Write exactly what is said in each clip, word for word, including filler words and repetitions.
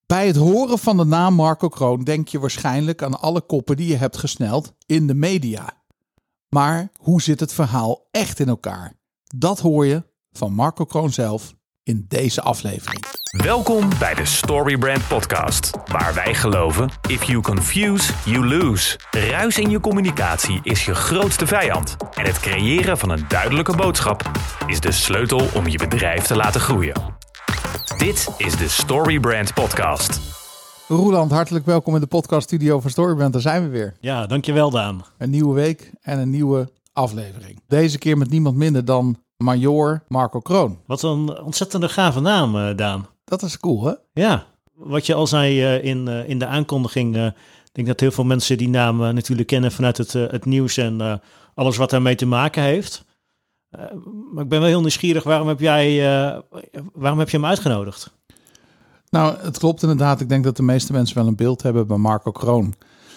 Bij het horen van de naam Marco Kroon denk je waarschijnlijk aan alle koppen die je hebt gesneld in de media. Maar hoe zit het verhaal echt in elkaar? Dat hoor je van Marco Kroon zelf in deze aflevering. Welkom bij de Storybrand Podcast, waar wij geloven: if you confuse, you lose. Ruis in je communicatie is je grootste vijand. En het creëren van een duidelijke boodschap is de sleutel om je bedrijf te laten groeien. Dit is de Storybrand Podcast. Roeland, hartelijk welkom in de podcaststudio van Storybrand. Daar zijn we weer. Ja, dankjewel Daan. Een nieuwe week en een nieuwe aflevering. Deze keer met niemand minder dan Major Marco Kroon. Wat een ontzettende gave naam, uh, Daan. Dat is cool, hè? Ja, wat je al zei uh, in, uh, in de aankondiging. Uh, ik denk dat heel veel mensen die naam uh, natuurlijk kennen vanuit het, uh, het nieuws en uh, alles wat daarmee te maken heeft. Uh, maar ik ben wel heel nieuwsgierig, waarom heb jij, uh, waarom heb je hem uitgenodigd? Nou, het klopt inderdaad. Ik denk dat de meeste mensen wel een beeld hebben bij Marco Kroon.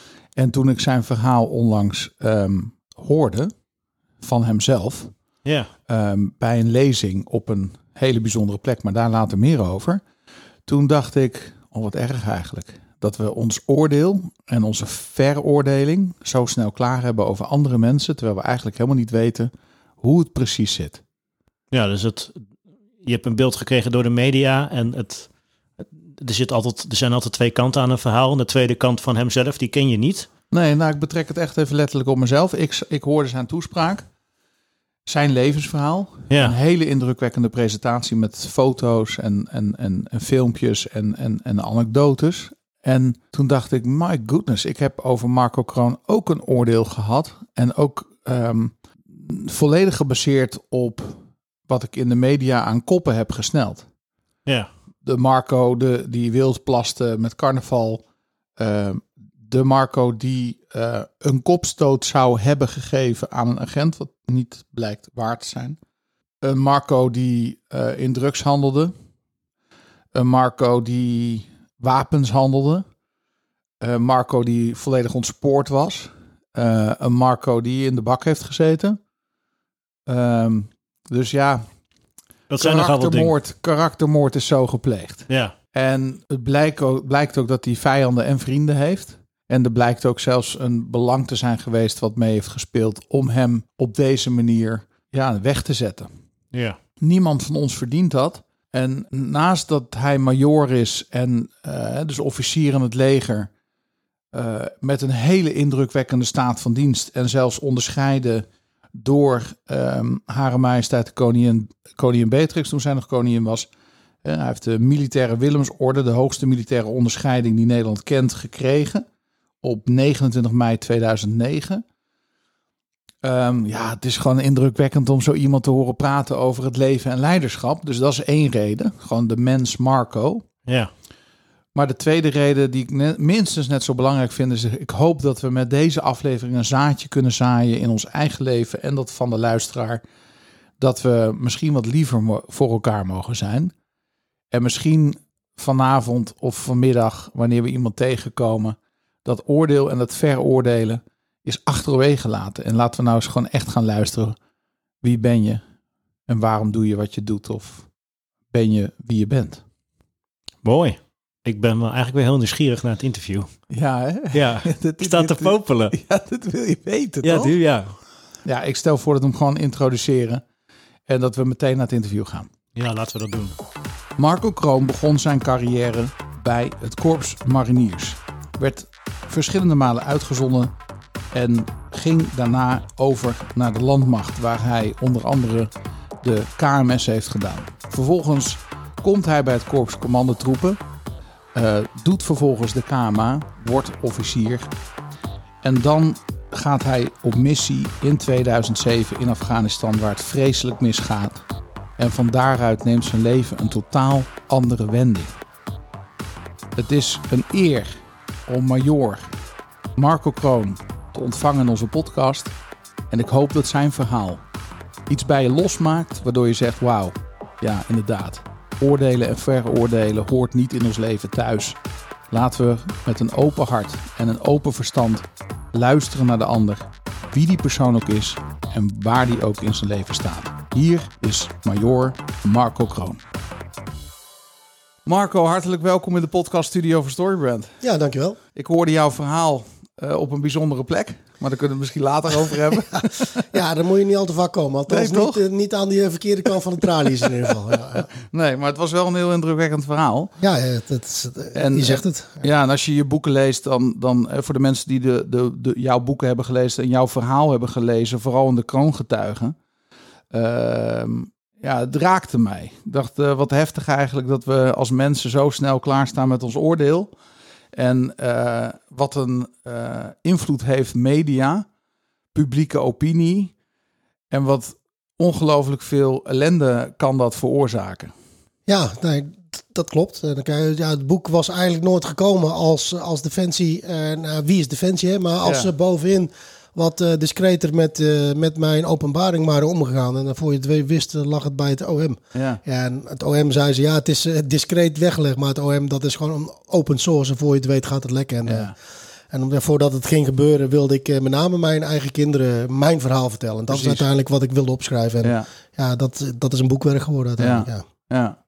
En toen ik zijn verhaal onlangs um, hoorde van hemzelf, ja. um, bij een lezing op een hele bijzondere plek, maar daar later meer over. Toen dacht ik, oh wat erg eigenlijk, dat we ons oordeel en onze veroordeling zo snel klaar hebben over andere mensen, terwijl we eigenlijk helemaal niet weten hoe het precies zit. Ja, dus het, je hebt een beeld gekregen door de media en het, er, zit altijd, er zijn altijd twee kanten aan een verhaal. En de tweede kant van hemzelf, die ken je niet. Nee, nou ik betrek het echt even letterlijk op mezelf. Ik, ik hoorde zijn toespraak, zijn levensverhaal. Ja. Een hele indrukwekkende presentatie met foto's en, en, en, en filmpjes en, en, en anekdotes. En toen dacht ik, my goodness, ik heb over Marco Kroon ook een oordeel gehad. En ook um, volledig gebaseerd op wat ik in de media aan koppen heb gesneld. Ja. De Marco de, die wild plaste met carnaval. Uh, de Marco die uh, een kopstoot zou hebben gegeven aan een agent, wat niet blijkt waar te zijn. Een Marco die uh, in drugs handelde. Een Marco die wapens handelde. Een Marco die volledig ontspoord was. Uh, een Marco die in de bak heeft gezeten. Um, dus ja, dat zijn karaktermoord, karaktermoord is zo gepleegd. Ja. En het blijkt ook, blijkt ook dat hij vijanden en vrienden heeft. En er blijkt ook zelfs een belang te zijn geweest wat mee heeft gespeeld om hem op deze manier ja, weg te zetten. Ja. Niemand van ons verdient dat. En naast dat hij majoor is en uh, dus officier in het leger, uh, met een hele indrukwekkende staat van dienst en zelfs onderscheiden door um, Hare Majesteit de koningin, koningin Beatrix toen zij nog koningin was. Uh, hij heeft de militaire Willemsorde, de hoogste militaire onderscheiding die Nederland kent, gekregen op negenentwintig mei tweeduizend negen. Um, ja, het is gewoon indrukwekkend om zo iemand te horen praten over het leven en leiderschap. Dus dat is één reden. Gewoon de mens Marco. Ja. Maar de tweede reden die ik net, minstens net zo belangrijk vind is, ik hoop dat we met deze aflevering een zaadje kunnen zaaien in ons eigen leven en dat van de luisteraar. Dat we misschien wat liever voor elkaar mogen zijn. En misschien vanavond of vanmiddag, wanneer we iemand tegenkomen, dat oordeel en dat veroordelen is achterwege gelaten. En laten we nou eens gewoon echt gaan luisteren. Wie ben je? En waarom doe je wat je doet? Of ben je wie je bent? Mooi. Ik ben wel eigenlijk weer heel nieuwsgierig naar het interview. Ja, hè? Ja, dit, staat te popelen. Ja, dat wil je weten, ja, toch? Du, ja, Ja, ik stel voor dat we hem gewoon introduceren en dat we meteen naar het interview gaan. Ja, laten we dat doen. Marco Kroon begon zijn carrière bij het Korps Mariniers. Werd verschillende malen uitgezonden en ging daarna over naar de landmacht, waar hij onder andere de K M S heeft gedaan. Vervolgens komt hij bij het Korps Commandotroepen, uh, doet vervolgens de K M A, wordt officier. En dan gaat hij op missie in tweeduizend zeven in Afghanistan, waar het vreselijk misgaat. En van daaruit neemt zijn leven een totaal andere wending. Het is een eer om Major Marco Kroon te ontvangen in onze podcast. En ik hoop dat zijn verhaal iets bij je losmaakt, waardoor je zegt, wauw, ja inderdaad. Oordelen en veroordelen hoort niet in ons leven thuis. Laten we met een open hart en een open verstand luisteren naar de ander, wie die persoon ook is en waar die ook in zijn leven staat. Hier is Major Marco Kroon. Marco, hartelijk welkom in de podcaststudio van Storybrand. Ja, dankjewel. Ik hoorde jouw verhaal uh, op een bijzondere plek, maar daar kunnen we het misschien later over hebben. ja, ja, daar moet je niet al te vaak komen. Althans, nee, niet, uh, niet aan die verkeerde kant van de tralies in ieder geval. Ja, ja. Nee, maar het was wel een heel indrukwekkend verhaal. Ja, het, het, het, en, je zegt het. Ja, en als je je boeken leest, dan, dan voor de mensen die de, de, de, jouw boeken hebben gelezen en jouw verhaal hebben gelezen, vooral in de kroongetuigen, uh, ja, het raakte mij. Ik dacht, uh, wat heftig eigenlijk dat we als mensen zo snel klaarstaan met ons oordeel. En uh, wat een uh, invloed heeft media, publieke opinie en wat ongelooflijk veel ellende kan dat veroorzaken. Ja, nee, dat klopt. Ja, het boek was eigenlijk nooit gekomen als, als Defensie, en uh, wie is Defensie, hè? Maar als ja. bovenin wat uh, discreter met, uh, met mijn openbaring waren omgegaan. En voor je het wist, lag het bij het O M. Ja. Ja, en het O M zei ze, ja, het is uh, discreet weggelegd, maar het O M, dat is gewoon een open source. En voor je het weet gaat het lekken. En, ja. uh, en voordat het ging gebeuren, wilde ik uh, met name mijn eigen kinderen mijn verhaal vertellen. En dat Precies. is uiteindelijk wat ik wilde opschrijven. En ja, ja dat, dat is een boekwerk geworden uiteindelijk. Ja. Ja.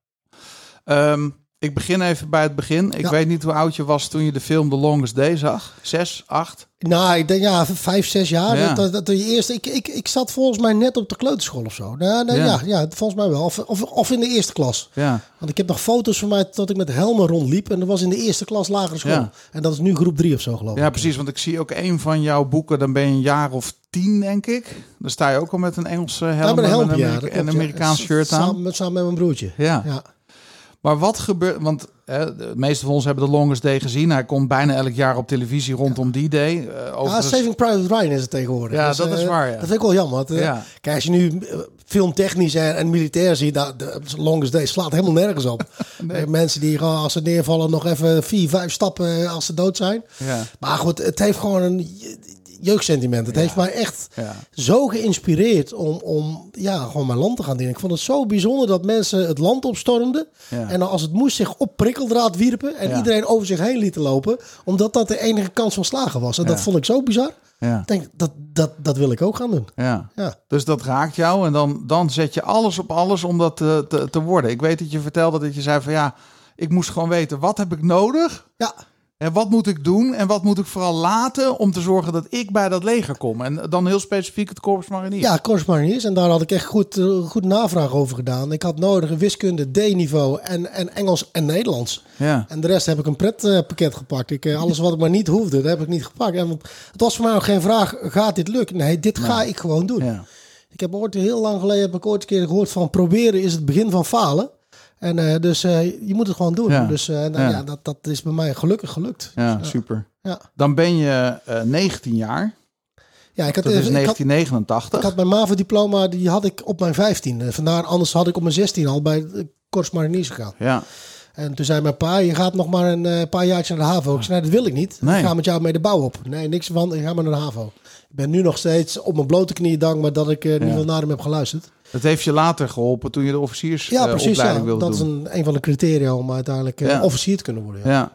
Ja. Um, ik begin even bij het begin. Ik ja. weet niet hoe oud je was toen je de film The Longest Day zag. Zes, acht? Nou, ik denk ja, vijf, zes jaar. Ja. Dat, dat, dat je eerst, ik, ik, ik zat volgens mij net op de kleuterschool of zo. Nou, nou, ja. Ja, ja, volgens mij wel. Of, of, of in de eerste klas. Ja. Want ik heb nog foto's van mij dat ik met helmen rondliep. En dat was in de eerste klas lagere school. Ja. En dat is nu groep drie of zo, geloof ik. Ja, precies. Want ik zie ook een van jouw boeken. Dan ben je een jaar of tien, denk ik. Dan sta je ook al met een Engelse helm ja, een helmpje, en een, Amerika- ja, en een Amerikaans ja. shirt aan. Samen met, samen met mijn broertje. Ja. ja. Maar wat gebeurt, want hè, de meeste van ons hebben The Longest Day gezien. Hij komt bijna elk jaar op televisie rondom die day. Uh, ja, Saving Private Ryan is het tegenwoordig. Ja, dus, dat is waar. Ja. Dat vind ik wel jammer. Want, uh, ja. Kijk, als je nu uh, filmtechnisch en, en militair ziet, dat de Longest Day slaat helemaal nergens op. nee. uh, mensen die gewoon als ze neervallen nog even vier, vijf stappen als ze dood zijn. Ja. Maar goed, het heeft gewoon een jeugdsentiment. Het ja. heeft mij echt ja. zo geïnspireerd om, om ja, gewoon mijn land te gaan dienen. Ik vond het zo bijzonder dat mensen het land opstormden. Ja. En als het moest zich op prikkeldraad wierpen. En ja. iedereen over zich heen lieten lopen. Omdat dat de enige kans van slagen was. En ja. dat vond ik zo bizar. Ja. Ik denk, dat, dat, dat wil ik ook gaan doen. Ja. Ja. Dus dat raakt jou. En dan, dan zet je alles op alles om dat te, te, te worden. Ik weet dat je vertelde dat je zei van ja, ik moest gewoon weten, wat heb ik nodig? Ja. En wat moet ik doen en wat moet ik vooral laten om te zorgen dat ik bij dat leger kom? En dan heel specifiek het Korps Mariniers. Ja, Korps Mariniers. En daar had ik echt goed, uh, goed navraag over gedaan. Ik had nodig een wiskunde D-niveau en, en Engels en Nederlands. Ja. En de rest heb ik een pretpakket uh, gepakt. Ik, uh, alles wat ik maar niet hoefde, dat heb ik niet gepakt. En het was voor mij ook geen vraag, gaat dit lukken? Nee, dit ga nee. ik gewoon doen. Ja. Ik heb ooit heel lang geleden heb ik ooit een keer gehoord van proberen is het begin van falen. En uh, dus uh, je moet het gewoon doen. Ja. Dus uh, nou, ja. Ja, dat, dat is bij mij gelukkig gelukt. Ja, ja. super. Ja. Dan ben je uh, negentien jaar. Ja, ik had, dat is negentien negenentachtig. Ik had, ik had mijn MAVO-diploma, die had ik op mijn vijftien. Vandaar, anders had ik op mijn zestien al bij de Korps Mariniers gegaan. Ja. En toen zei mijn pa, je gaat nog maar een uh, paar jaartjes naar de HAVO. Ik zei, nee, dat wil ik niet. Nee. Ik ga met jou mee de bouw op. Nee, niks van, ik ga maar naar de HAVO. Ik ben nu nog steeds op mijn blote knieën dankbaar dat ik uh, ja. niet wel naar hem heb geluisterd. Dat heeft je later geholpen toen je de officiersopleiding ja, uh, ja, wilde dat doen. Dat is een, een van de criteria om uiteindelijk uh, ja. officier te kunnen worden. Ja. Ja.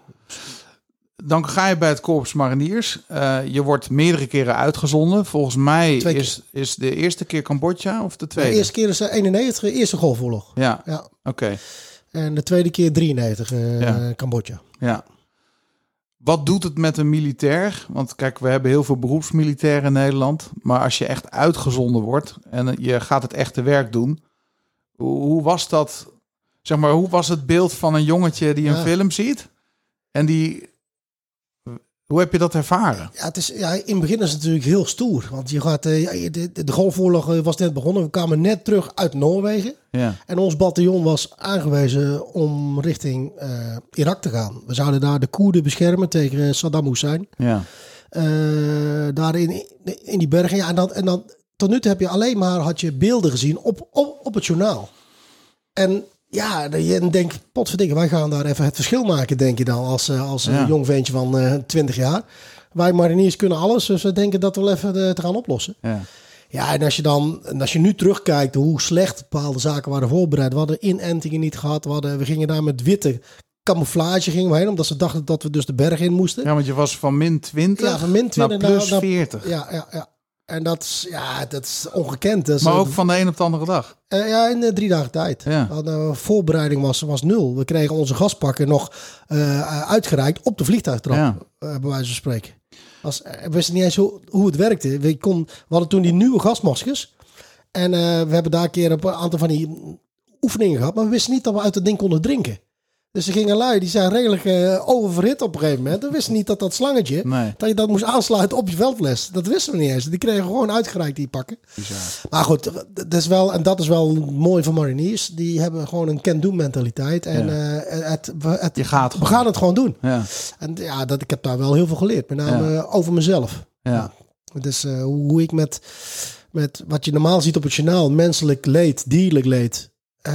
Dan ga je bij het Korps Mariniers. Uh, je wordt meerdere keren uitgezonden. Volgens mij is, is de eerste keer Cambodja of de tweede? De eerste keer is eenennegentig, de eerste Golfoorlog. Ja, ja. oké. Okay. En de tweede keer drieënnegentig, uh, ja. Cambodja. Ja. Wat doet het met een militair? Want kijk, we hebben heel veel beroepsmilitairen in Nederland. Maar als je echt uitgezonden wordt en je gaat het echte werk doen. Hoe, hoe was dat? Zeg maar, hoe was het beeld van een jongetje die een ja. film ziet? En die... Hoe heb je dat ervaren? Ja, het is, ja, in het begin is het natuurlijk heel stoer. Want je gaat, de, de, de Golfoorlog was net begonnen. We kwamen net terug uit Noorwegen. Ja. En ons bataljon was aangewezen om richting uh, Irak te gaan. We zouden daar de Koerden beschermen tegen Saddam Hussein. Ja. Uh, daar in, in die bergen. Ja, en, dan, en dan tot nu toe heb je alleen maar had je beelden gezien op, op, op het journaal. En ja, je denkt, potverdikke, wij gaan daar even het verschil maken, denk je dan, als, als ja. een jong ventje van uh, twintig jaar. Wij mariniers kunnen alles, dus we denken dat we wel even uh, te gaan oplossen. Ja. Ja, en als je dan, en als je nu terugkijkt hoe slecht bepaalde zaken waren voorbereid. We hadden inentingen niet gehad, we, hadden, we gingen daar met witte camouflage gingen we heen, omdat ze dachten dat we dus de berg in moesten. Ja, want je was van min twintig, ja, van min twintig naar plus naar, veertig. Ja, ja, ja. En dat is, ja, dat is ongekend. Dat is maar ook een, van de een op de andere dag? Uh, ja, in uh, drie dagen tijd. Ja. Want, uh, voorbereiding was, was nul. We kregen onze gaspakken nog uh, uitgereikt op de vliegtuigtrap, ja. uh, bij wijze van spreken. Was, uh, we wisten niet eens hoe, hoe het werkte. We, kon, we hadden toen die nieuwe gasmaskers. En uh, we hebben daar een keer een aantal van die oefeningen gehad. Maar we wisten niet dat we uit het ding konden drinken. Dus er gingen lui, die zijn redelijk uh, oververhit op een gegeven moment. We wisten niet dat dat slangetje, nee. dat je dat moest aansluiten op je veldfles. Dat wisten we niet eens. Die kregen gewoon uitgereikt, die pakken. Bizar. Maar goed, dat is wel, en dat is wel mooi van mariniers. Die hebben gewoon een can-do mentaliteit. En ja. uh, het, het, je gaat we gaan het gewoon doen. Ja. En ja, dat, ik heb daar wel heel veel geleerd. Met name ja. over mezelf. Ja. Dus uh, hoe ik met, met wat je normaal ziet op het journaal, menselijk leed, dierlijk leed.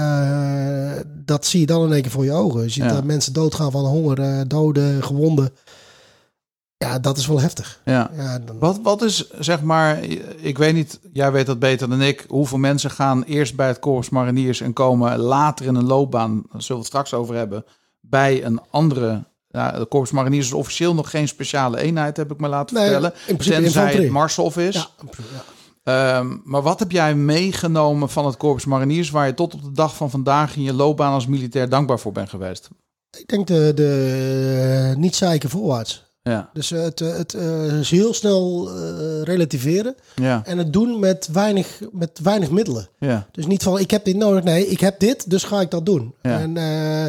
Uh, dat zie je dan in één keer voor je ogen. Je ziet ja. dat mensen doodgaan van honger, uh, doden, gewonden. Ja, dat is wel heftig. Ja. Ja, dan... wat, wat is, zeg maar, ik weet niet, jij weet dat beter dan ik, hoeveel mensen gaan eerst bij het Korps Mariniers en komen later in een loopbaan, daar zullen we het straks over hebben, bij een andere... Ja, de Korps Mariniers is officieel nog geen speciale eenheid, heb ik me laten nee, vertellen. In principe tenzij het Marshof is. Ja, ja. Um, maar wat heb jij meegenomen van het Korps Mariniers waar je tot op de dag van vandaag in je loopbaan als militair dankbaar voor bent geweest? Ik denk de, de niet zeiken voorwaarts. Ja. Dus het, het uh, is heel snel uh, relativeren. Ja. En het doen met weinig, met weinig middelen. Ja. Dus niet van ik heb dit nodig. Nee, ik heb dit, dus ga ik dat doen. Ja. En uh,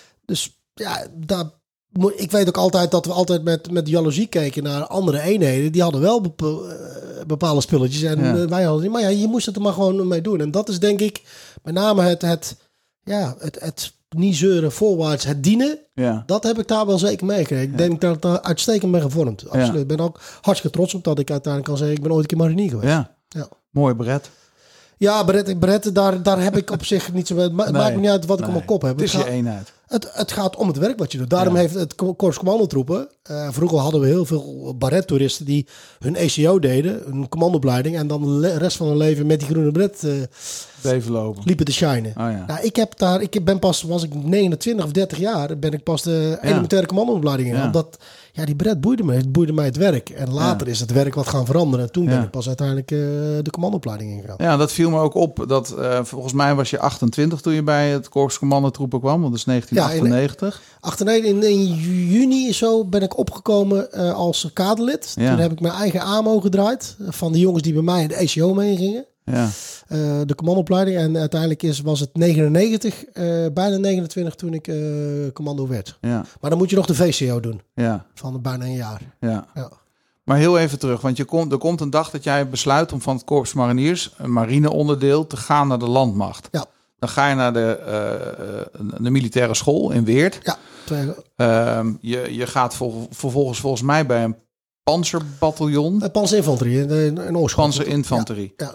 dus ja, daar... Ik weet ook altijd dat we altijd met, met jaloezie keken naar andere eenheden. Die hadden wel bepa- bepaalde spulletjes en ja. wij hadden niet. Maar ja, je moest het er maar gewoon mee doen. En dat is denk ik met name het, het, ja, het, het niet zeuren voorwaarts, het dienen. Ja. Dat heb ik daar wel zeker meegekregen. Ik ja. denk dat ik daar uitstekend mee gevormd. Absoluut. Ja. Ik ben ook hartstikke trots op dat ik uiteindelijk kan zeggen, ik ben ooit een keer marinier geweest. Ja. Ja. Mooi beret. Ja, beret, beret daar, daar heb ik op zich niet zo... Het nee. maakt me niet uit wat ik nee. op mijn kop heb. Het is je eenheid. Het, het gaat om het werk wat je doet. Daarom ja. heeft het Korps Commandotroepen... Uh, vroeger hadden we heel veel baret-toeristen die hun E C O deden, hun commandoopleiding, en dan de rest van hun leven met die groene bret uh, Bleven lopen. liepen te shinen. Oh, ja. Nou, ik heb daar, ik ben pas, was ik negenentwintig of dertig jaar, ben ik pas de ja. elementaire commandoopleiding in. Ja. Omdat, ja, die bret boeide me. Het boeide mij het werk. En later ja. is het werk wat gaan veranderen. En toen ja. ben ik pas uiteindelijk uh, de commandoopleiding ingegaan. Ja, dat viel me ook op. Dat uh, volgens mij was je achtentwintig toen je bij het Korps Commandotroepen kwam. Want dat is negentien achtennegentig. Ja, in, achtennegentig, in, in juni zo ben ik opgekomen uh, als kaderlid. Ja. Toen heb ik mijn eigen A M O gedraaid. Van de jongens die bij mij in de E C O mee gingen. Ja. Uh, de commandoopleiding. En uiteindelijk is, was het negenennegentig, uh, bijna negenentwintig toen ik uh, commando werd. Ja. Maar dan moet je nog de V C O doen. Ja. Van bijna een jaar. Ja. Ja. Maar heel even terug, want je komt, er komt een dag dat jij besluit om van het Korps Mariniers, een marineonderdeel, te gaan naar de landmacht. Ja. Dan ga je naar de, uh, de militaire school in Weert. Ja. Uh, je, je gaat vol, vervolgens volgens mij bij een panzerbataljon. Uh, Panzerinfanterie in, in Oorschot. Panzerinfanterie. Ja. Ja.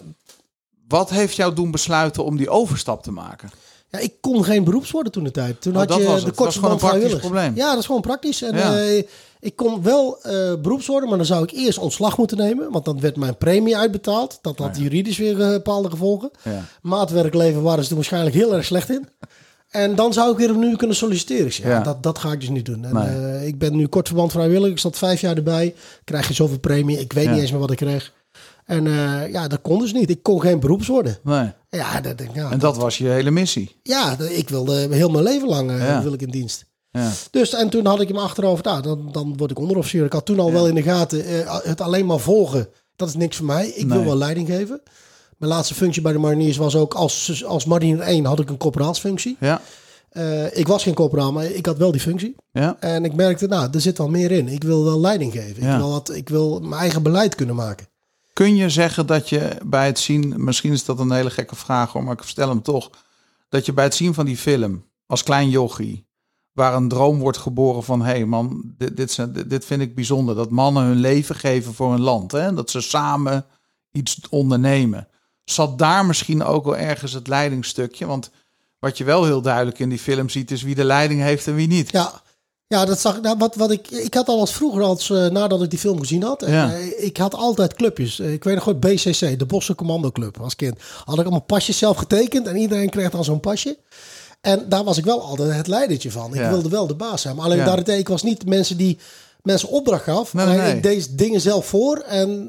Wat heeft jou doen besluiten om die overstap te maken? Ja, ik kon geen beroeps worden toen de tijd. Toen oh, had dat je was de het. Dat was gewoon een praktisch probleem. Ja, dat is gewoon praktisch. En ja. uh, ik kon wel uh, beroeps worden, maar dan zou ik eerst ontslag moeten nemen. Want dan werd mijn premie uitbetaald. Dat had oh, ja. juridisch weer uh, bepaalde gevolgen. Ja. Maatwerkleven waren ze er waarschijnlijk heel erg slecht in. En dan zou ik weer opnieuw kunnen solliciteren. Ja, ja. Dat, dat ga ik dus niet doen. En, nee. uh, ik ben nu kortverband vrijwillig. Ik zat vijf jaar erbij. Krijg je zoveel premie. Ik weet ja. niet eens meer wat ik kreeg. En uh, ja, dat kon dus niet. Ik kon geen beroeps worden. Nee. Ja, dat, ja, en dat, dat was je hele missie? Ja, ik wilde heel mijn leven lang uh, ja. wil ik in dienst. Ja. Dus en toen had ik hem achterover. Nou, dan, dan word ik onderofficier. Ik had toen al ja. wel in de gaten. Uh, het alleen maar volgen, dat is niks voor mij. Ik nee. wil wel leiding geven. Mijn laatste functie bij de mariniers was ook als, als marinier één had ik een corporaalsfunctie. Ja. Uh, ik was geen corporaal, maar ik had wel die functie. Ja. En ik merkte, nou, er zit wel meer in. Ik wil wel leiding geven. Ja. Ik, wil wat, ik wil mijn eigen beleid kunnen maken. Kun je zeggen dat je bij het zien, misschien is dat een hele gekke vraag hoor, maar ik stel hem toch, dat je bij het zien van die film als klein jochie, waar een droom wordt geboren van, hé hey man, dit, dit, dit vind ik bijzonder, dat mannen hun leven geven voor hun land, hè? Dat ze samen iets ondernemen. Zat daar misschien ook wel ergens het leidingsstukje? Want wat je wel heel duidelijk in die film ziet, is wie de leiding heeft en wie niet. Ja. Ja, dat zag nou, wat, wat ik. Ik had al als vroeger, als uh, nadat ik die film gezien had. En, ja. uh, ik had altijd clubjes. Uh, ik weet nog goed, B C C, de Bosse Commando Club als kind. Had ik allemaal pasjes zelf getekend en iedereen kreeg dan zo'n pasje. En daar was ik wel altijd het leidertje van. Ik ja. wilde wel de baas zijn. Maar alleen ja. daarentegen, ik was niet mensen die mensen opdracht gaf. Nee, alleen nee. ik deed dingen zelf voor en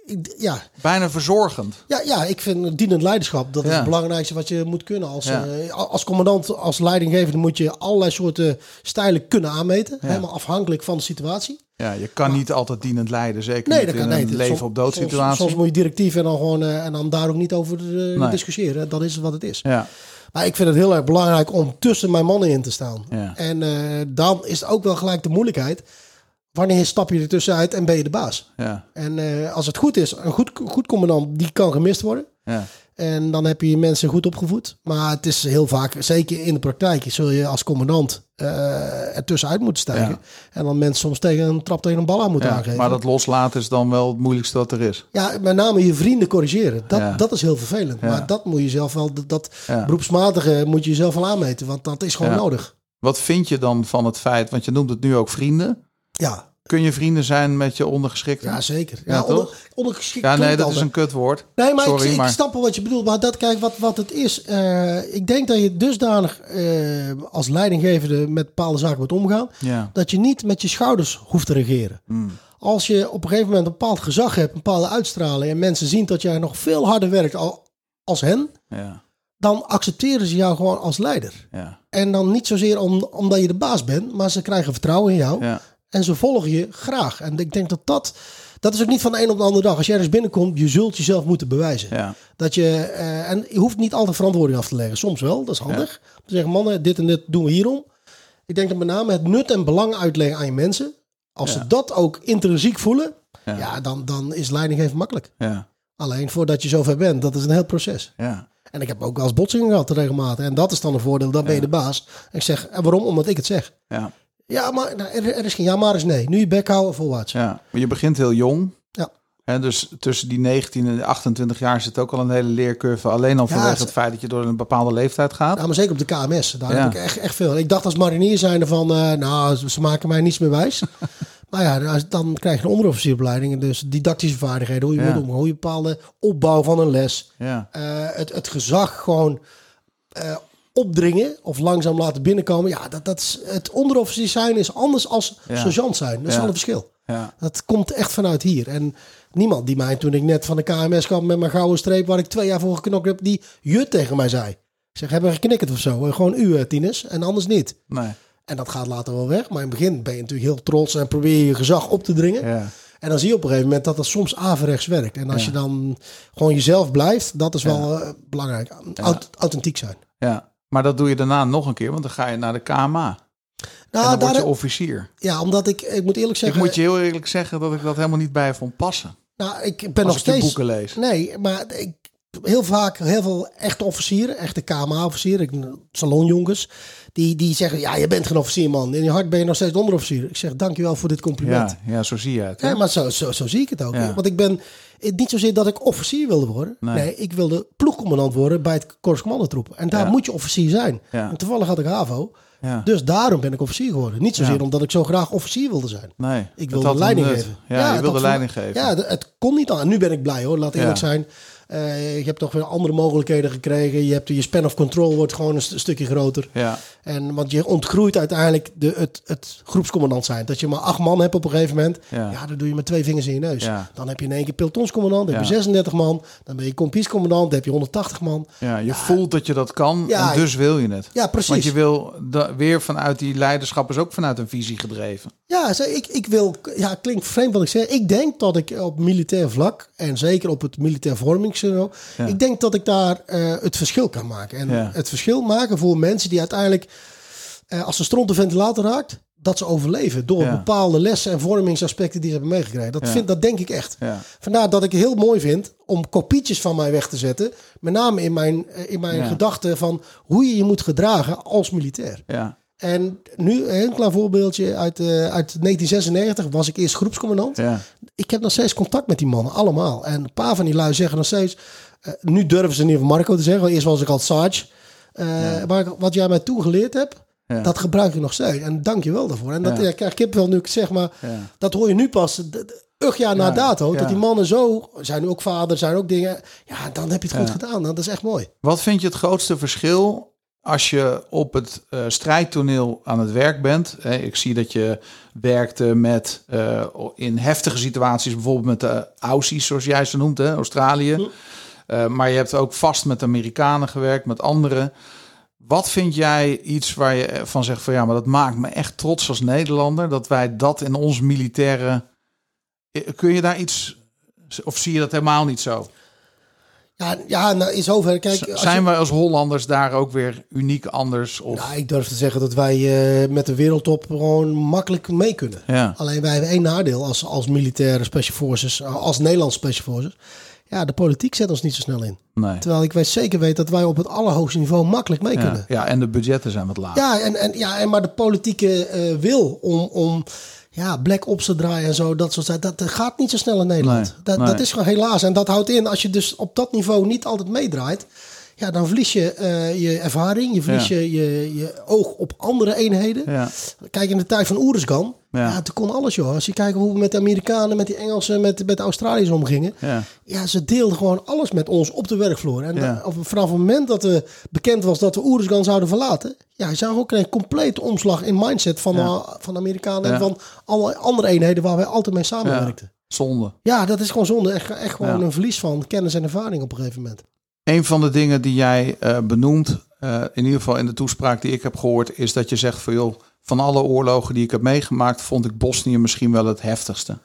ik, ja. Bijna verzorgend. Ja, ja, ik vind dienend leiderschap, dat is ja. het belangrijkste wat je moet kunnen. Als, ja. uh, als commandant, als leidinggevende moet je allerlei soorten stijlen kunnen aanmeten. Ja. Helemaal afhankelijk van de situatie. Ja, je kan maar, niet altijd dienend leiden, zeker nee, niet dat in kan, een nee, leven soms, op dood situatie. Soms, soms moet je directief en dan, gewoon, uh, en dan daar ook niet over uh, nee. discussiëren. Dat is wat het is. Ja. Maar ik vind het heel erg belangrijk om tussen mijn mannen in te staan. Ja. En uh, dan is het ook wel gelijk de moeilijkheid. Wanneer stap je er tussenuit en ben je de baas? Ja. En uh, als het goed is, een goed, goed commandant, die kan gemist worden. Ja. En dan heb je mensen goed opgevoed. Maar het is heel vaak, zeker in de praktijk, zul je als commandant uh, er tussenuit moeten stijgen. Ja. En dan mensen soms tegen een trap tegen een bal aan moeten ja, aangeven. Maar dat loslaten is dan wel het moeilijkste wat er is. Ja, met name je vrienden corrigeren. Dat, ja. dat is heel vervelend. Ja. Maar dat moet je zelf wel, dat, dat ja. beroepsmatige moet je zelf wel aanmeten. Want dat is gewoon ja. nodig. Wat vind je dan van het feit, want je noemt het nu ook vrienden. Ja. Kun je vrienden zijn met je ondergeschikten? Ja, zeker. Ja, ja, onder, onder, ondergeschikt. Ja, nee, dat is een kutwoord. Nee, maar Sorry, ik, maar... ik snap wel wat je bedoelt. Maar dat, kijk, wat, wat het is. Uh, ik denk dat je dusdanig uh, als leidinggevende met bepaalde zaken moet omgaan. Ja. Dat je niet met je schouders hoeft te regeren. Mm. Als je op een gegeven moment een bepaald gezag hebt, een bepaalde uitstraling. En mensen zien dat jij nog veel harder werkt al, als hen. Ja. Dan accepteren ze jou gewoon als leider. Ja. En dan niet zozeer om, omdat je de baas bent. Maar ze krijgen vertrouwen in jou. Ja. En ze volgen je graag. En ik denk dat dat... Dat is ook niet van de een op de andere dag. Als jij ergens binnenkomt, je zult jezelf moeten bewijzen. Ja. Dat je, uh, en je hoeft niet altijd verantwoording af te leggen. Soms wel, dat is handig. Ja. Te zeggen, mannen, dit en dit doen we hierom. Ik denk dat met name het nut en belang uitleggen aan je mensen. Als ja. ze dat ook intrinsiek voelen, ja. Ja, dan, dan is leidinggeven makkelijk. Ja. Alleen voordat je zover bent, dat is een heel proces. Ja. En ik heb ook wel eens botsingen gehad regelmatig. En dat is dan een voordeel, dan ben je ja. de baas. En ik zeg, en waarom? Omdat ik het zeg. Ja. Ja, maar nou, er, er is geen ja, maar is nee. Nu je bek houden, voorwaarts. Ja, maar je begint heel jong. Ja. En dus tussen die negentien en achtentwintig jaar zit ook al een hele leercurve. Alleen al vanwege ja, het, het feit dat je door een bepaalde leeftijd gaat. Ja, maar zeker op de K M S. Daar ja. heb ik echt, echt veel. Ik dacht als marinier zijnde van, uh, nou, ze maken mij niets meer wijs. Maar ja, dan krijg je een onderofficieropleiding. Dus didactische vaardigheden, hoe je ja. moet omgaan. Hoe je bepaalde opbouw van een les. Ja. Uh, het, het gezag gewoon... Uh, opdringen of langzaam laten binnenkomen. Ja, dat, dat is, het onderofficier zijn is anders als ja. sergeant zijn. Dat is ja. al een verschil. Ja. Dat komt echt vanuit hier. En niemand die mij, toen ik net van de K M S kwam met mijn gouden streep, waar ik twee jaar voor geknokt heb, die je tegen mij zei. Ik zeg, hebben we geknikkerd of zo? Gewoon u, Tinus, en anders niet. Nee. En dat gaat later wel weg. Maar in het begin ben je natuurlijk heel trots en probeer je je gezag op te dringen. Ja. En dan zie je op een gegeven moment dat dat soms averechts werkt. En als ja. je dan gewoon jezelf blijft, dat is ja. wel uh, belangrijk. Ja. Authentiek zijn. Ja. Maar dat doe je daarna nog een keer, want dan ga je naar de K M A. Nou, en dan word je officier. Ja, omdat ik, ik moet eerlijk zeggen... Ik moet je heel eerlijk zeggen dat ik dat helemaal niet bij vond passen. Nou, ik ben als nog steeds... boeken lees. Nee, maar ik, heel vaak, heel veel echte officieren, echte K M A-officieren, salonjongens, die, die zeggen, ja, je bent geen officier, man. In je hart ben je nog steeds onderofficier. Ik zeg, dankjewel voor dit compliment. Ja, ja zo zie je het. Ja, maar zo, zo, zo zie ik het ook. Ja. Want ik ben... Niet zozeer dat ik officier wilde worden. Nee, nee ik wilde ploegcommandant worden bij het Korps Commandotroepen. En daar ja. moet je officier zijn. Ja. En toevallig had ik HAVO. Ja. Dus daarom ben ik officier geworden. Niet zozeer ja. omdat ik zo graag officier wilde zijn. Nee, ik wilde leiding geven. Ja, ja, je wilde leiding geven. Ja, het kon niet aan. En nu ben ik blij hoor, laat eerlijk ja. zijn. Uh, je hebt toch weer andere mogelijkheden gekregen. Je, hebt, je span of control wordt gewoon een, st- een stukje groter. Ja. En, want je ontgroeit uiteindelijk de, het, het groepscommandant zijn. Dat je maar acht man hebt op een gegeven moment. Ja, ja dan doe je met twee vingers in je neus. Ja. Dan heb je in één keer pelotonscommandant. Dan heb je ja. zesendertig man. Dan ben je kompiescommandant. Dan heb je honderdtachtig man. Ja, je ja. voelt dat je dat kan. Ja, en dus wil je het. Ja, precies. Want je wil da- weer vanuit die leiderschap is ook vanuit een visie gedreven. Ja, ik, ik wil... Ja, klinkt vreemd wat ik zeg. Ik denk dat ik op militair vlak... En zeker op het militair vormingsniveau... Ja. Ik denk dat ik daar uh, het verschil kan maken. En ja. het verschil maken voor mensen die uiteindelijk... Uh, als de stront de ventilator raakt... dat ze overleven door ja. bepaalde lessen en vormingsaspecten die ze hebben meegekregen. Dat, ja. vind, dat denk ik echt. Ja. Vandaar dat ik het heel mooi vind om kopietjes van mij weg te zetten. Met name in mijn, in mijn ja. gedachten van hoe je je moet gedragen als militair. Ja. En nu een heel klein voorbeeldje uit, uh, uit negentien zesennegentig was ik eerst groepscommandant. Ja. Ik heb nog steeds contact met die mannen, allemaal. En een paar van die lui zeggen nog steeds... Uh, nu durven ze niet van Marco te zeggen. Eerst was ik al Sarge. Uh, ja. Maar wat jij mij toen geleerd hebt... Ja. Dat gebruik ik nog steeds. En dank je wel daarvoor. En dat ja. Ja, krijg ik wel nu ik zeg maar... Ja. Dat hoor je nu pas... Ug jaar na ja. dato. Ja. Dat die mannen zo... Zijn ook vader, zijn ook dingen... Ja, dan heb je het goed ja. gedaan. Dat is echt mooi. Wat vind je het grootste verschil... als je op het uh, strijdtoneel aan het werk bent. Hè, ik zie dat je werkte met uh, in heftige situaties, bijvoorbeeld met de Aussies, zoals jij ze noemt, hè, Australië. Hm. Uh, maar je hebt ook vast met Amerikanen gewerkt, met anderen. Wat vind jij iets waar je van zegt van ja, maar dat maakt me echt trots als Nederlander, dat wij dat in ons militaire... Kun je daar iets... Of zie je dat helemaal niet zo? Ja, ja nou in zoverre... Kijk, als zijn je... wij als Hollanders daar ook weer uniek anders? Of... Nou, ik durf te zeggen dat wij uh, met de wereldtop gewoon makkelijk mee kunnen. Ja. Alleen wij hebben één nadeel als, als militaire special forces, als Nederlandse special forces. Ja, de politiek zet ons niet zo snel in. Nee. Terwijl ik weet zeker weet dat wij op het allerhoogste niveau makkelijk mee ja. kunnen. Ja, en de budgetten zijn wat laag. Ja, en, en, ja en maar de politieke uh, wil om... om ja, Black Ops te draaien en zo, dat soort zaken, dat gaat niet zo snel in Nederland. Nee, dat, nee. dat is gewoon helaas. En dat houdt in, als je dus op dat niveau niet altijd meedraait, ja, dan verlies je uh, je ervaring, je verlies ja. je, je je oog op andere eenheden. Ja. Kijk, in de tijd van Oeruzgan, ja. ja, toen kon alles, joh. Als je kijkt hoe we met de Amerikanen, met die Engelsen, met, met de Australiërs omgingen. Ja. ja, ze deelden gewoon alles met ons op de werkvloer. En ja. da, vanaf het moment dat er bekend was dat we Oeruzgan zouden verlaten, ja, je zag ook een complete omslag in mindset van, ja. de, van de Amerikanen ja. en van alle andere eenheden waar wij altijd mee samenwerkten. Ja. Zonde. Ja, dat is gewoon zonde. Echt, echt gewoon ja. een verlies van kennis en ervaring op een gegeven moment. Een van de dingen die jij uh, benoemt, uh, in ieder geval in de toespraak die ik heb gehoord, is dat je zegt van joh, van alle oorlogen die ik heb meegemaakt, vond ik Bosnië misschien wel het heftigste.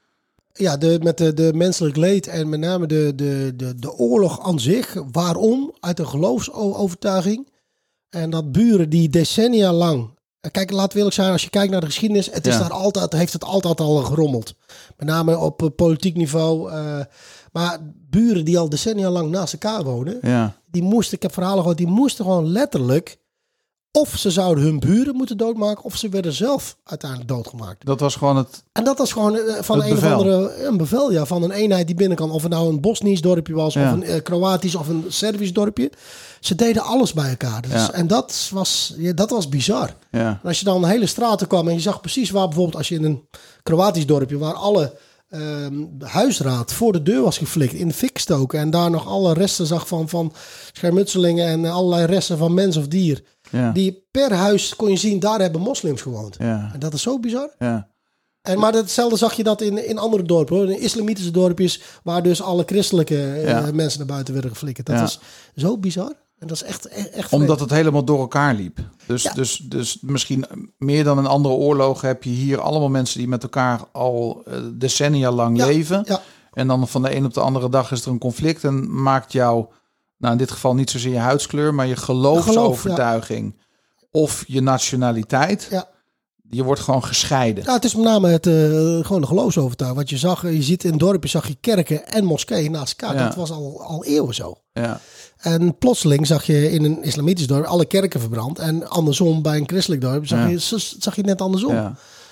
Ja, de, met de, de menselijk leed en met name de, de, de, de oorlog aan zich. Waarom? Uit een geloofsovertuiging. En dat buren die decennia lang... Kijk, laat eerlijk zijn, als je kijkt naar de geschiedenis, het is ja. daar altijd, heeft het altijd al gerommeld. Met name op uh, politiek niveau. Uh, maar buren die al decennia lang naast elkaar wonen, ja. die moesten, ik heb verhalen gehoord, die moesten gewoon letterlijk, of ze zouden hun buren moeten doodmaken, of ze werden zelf uiteindelijk doodgemaakt. Dat was gewoon het En dat was gewoon uh, van een bevel. of andere, een bevel, ja, van een eenheid die binnen kan. Of het nou een Bosnisch dorpje was, ja. of een uh, Kroatisch of een Servisch dorpje. Ze deden alles bij elkaar. Dus, ja. En dat was, ja, dat was bizar. Ja. En als je dan hele straten kwam en je zag precies waar bijvoorbeeld als je in een Kroatisch dorpje, waar alle um, huisraad voor de deur was geflikt, in de fik stoken en daar nog alle resten zag van, van schermutselingen en allerlei resten van mens of dier. Ja. Die per huis kon je zien, daar hebben moslims gewoond. Ja. En dat is zo bizar. Ja. En, maar hetzelfde zag je dat in, in andere dorpen, hoor. In islamitische dorpjes, waar dus alle christelijke ja. uh, mensen naar buiten werden geflikkerd. Dat ja. was zo bizar. En dat is echt, echt, echt Omdat het helemaal door elkaar liep. Dus, ja. dus, dus misschien meer dan in andere oorlogen heb je hier allemaal mensen die met elkaar al uh, decennia lang ja. leven. Ja. En dan van de een op de andere dag is er een conflict en maakt jou, nou in dit geval niet zozeer je huidskleur, maar je geloofsovertuiging Geloof, ja. of je nationaliteit. Ja. Je wordt gewoon gescheiden. Ja, het is met name het, uh, gewoon de geloofsovertuiging. Wat je zag, je ziet in dorpen zag je kerken en moskeeën naast elkaar. Ja. Dat was al, al eeuwen zo. Ja. En plotseling zag je in een islamitisch dorp alle kerken verbrand. En andersom bij een christelijk dorp zag, ja. je, zag je net andersom. Ja.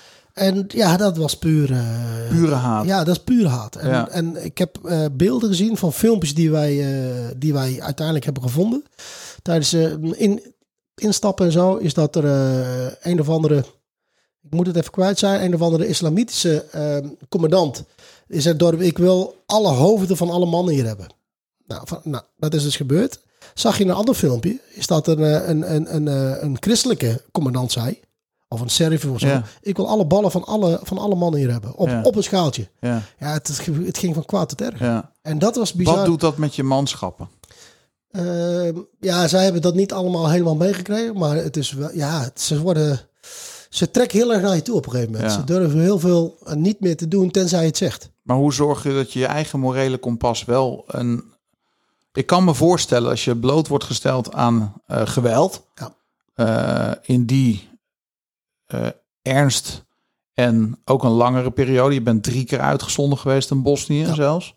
En ja, dat was puur... Uh, pure haat. Ja, dat is puur haat. En, ja. en ik heb uh, beelden gezien van filmpjes die wij, uh, die wij uiteindelijk hebben gevonden. Tijdens uh, in, instappen en zo is dat er uh, een of andere... Ik moet het even kwijt zijn. Een of andere islamitische uh, commandant is het dorp. Ik wil alle hoofden van alle mannen hier hebben. Nou, van, nou, dat is dus gebeurd. Zag je in een ander filmpje, is dat een, een, een, een, een christelijke commandant zei, of een Serviër of zo. Ja. Ik wil alle ballen van alle, van alle mannen hier hebben. Op, ja. op een schaaltje. Ja, ja het, het ging van kwaad tot erg. Ja. En dat was bizar. Wat doet dat met je manschappen? Uh, ja, zij hebben dat niet allemaal helemaal meegekregen. Maar het is wel, ja, het, ze worden... Ze trekken heel erg naar je toe op een gegeven moment. Ja. Ze durven heel veel niet meer te doen, tenzij je het zegt. Maar hoe zorg je dat je je eigen morele kompas wel een... Ik kan me voorstellen, als je bloot wordt gesteld aan uh, geweld... Ja. Uh, in die uh, ernst en ook een langere periode... Je bent drie keer uitgezonden geweest in Bosnië ja. zelfs...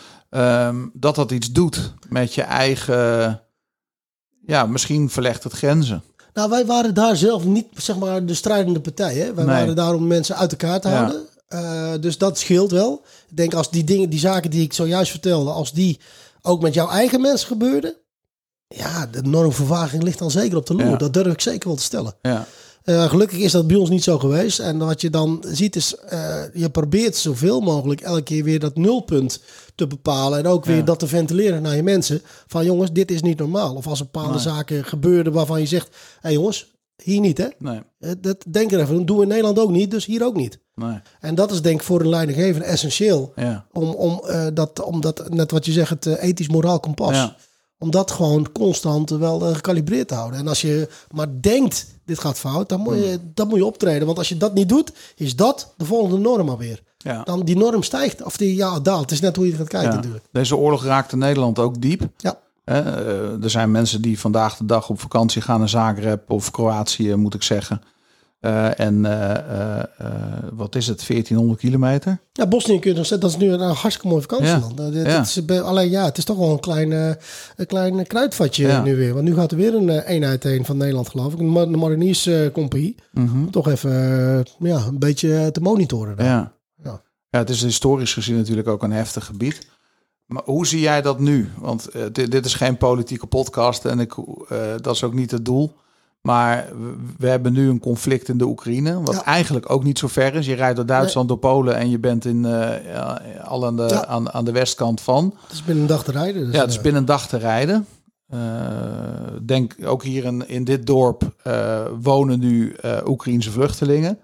Um, dat dat iets doet met je eigen... Ja, misschien verlegt het grenzen. Nou, wij waren daar zelf niet, zeg maar, de strijdende partij. Hè? Wij nee. waren daar om mensen uit elkaar te houden. Ja. Uh, dus dat scheelt wel. Ik denk als die dingen, die zaken die ik zojuist vertelde, als die ook met jouw eigen mensen gebeurden, ja, de normvervaging ligt dan zeker op de loer. Ja. Dat durf ik zeker wel te stellen. Ja. Uh, gelukkig is dat bij ons niet zo geweest. En wat je dan ziet is, uh, je probeert zoveel mogelijk elke keer weer dat nulpunt te bepalen. En ook weer ja. dat te ventileren naar je mensen. Van jongens, dit is niet normaal. Of als er bepaalde nee. zaken gebeuren waarvan je zegt, hé hey jongens, hier niet hè. Nee. Uh, dat denk er even, dat doen we in Nederland ook niet, dus hier ook niet. Nee. En dat is denk ik voor een leidinggevende essentieel. Ja. Om, om, uh, dat, om dat, net wat je zegt, het uh, ethisch moraal kompas. Ja. Om dat gewoon constant wel uh, gecalibreerd te houden. En als je maar denkt, dit gaat fout, dan moet je, hmm. dan moet je optreden. Want als je dat niet doet, is dat de volgende norm alweer. Ja. Dan die norm stijgt, of die ja, daalt. Het is net hoe je het gaat kijken ja. natuurlijk. Deze oorlog raakte Nederland ook diep. Ja. Uh, uh, er zijn mensen die vandaag de dag op vakantie gaan naar Zagreb of Kroatië, moet ik zeggen. Uh, en uh, uh, uh, wat is het, veertienhonderd kilometer? Ja, Bosnië kun je nog zeggen, dat is nu een hartstikke mooi vakantieland. Ja. Ja. Het is, alleen ja, het is toch wel een klein, uh, een klein kruidvatje ja. nu weer. Want nu gaat er weer een uh, eenheid heen van Nederland, geloof ik. De Mariniers uh, Compagnie. Mm-hmm. Toch even uh, ja, een beetje te monitoren. Daar. Ja. Ja. Ja, het is historisch gezien natuurlijk ook een heftig gebied. Maar hoe zie jij dat nu? Want uh, dit, dit is geen politieke podcast en ik, uh, dat is ook niet het doel. Maar we hebben nu een conflict in de Oekraïne, wat ja. eigenlijk ook niet zo ver is. Je rijdt door Duitsland, nee. door Polen en je bent in, uh, ja, al aan de, ja. aan, aan de westkant van. Het is binnen een dag te rijden. Dus ja, het is binnen een dag te rijden. Uh, denk ook hier in, in dit dorp uh, wonen nu uh, Oekraïense vluchtelingen.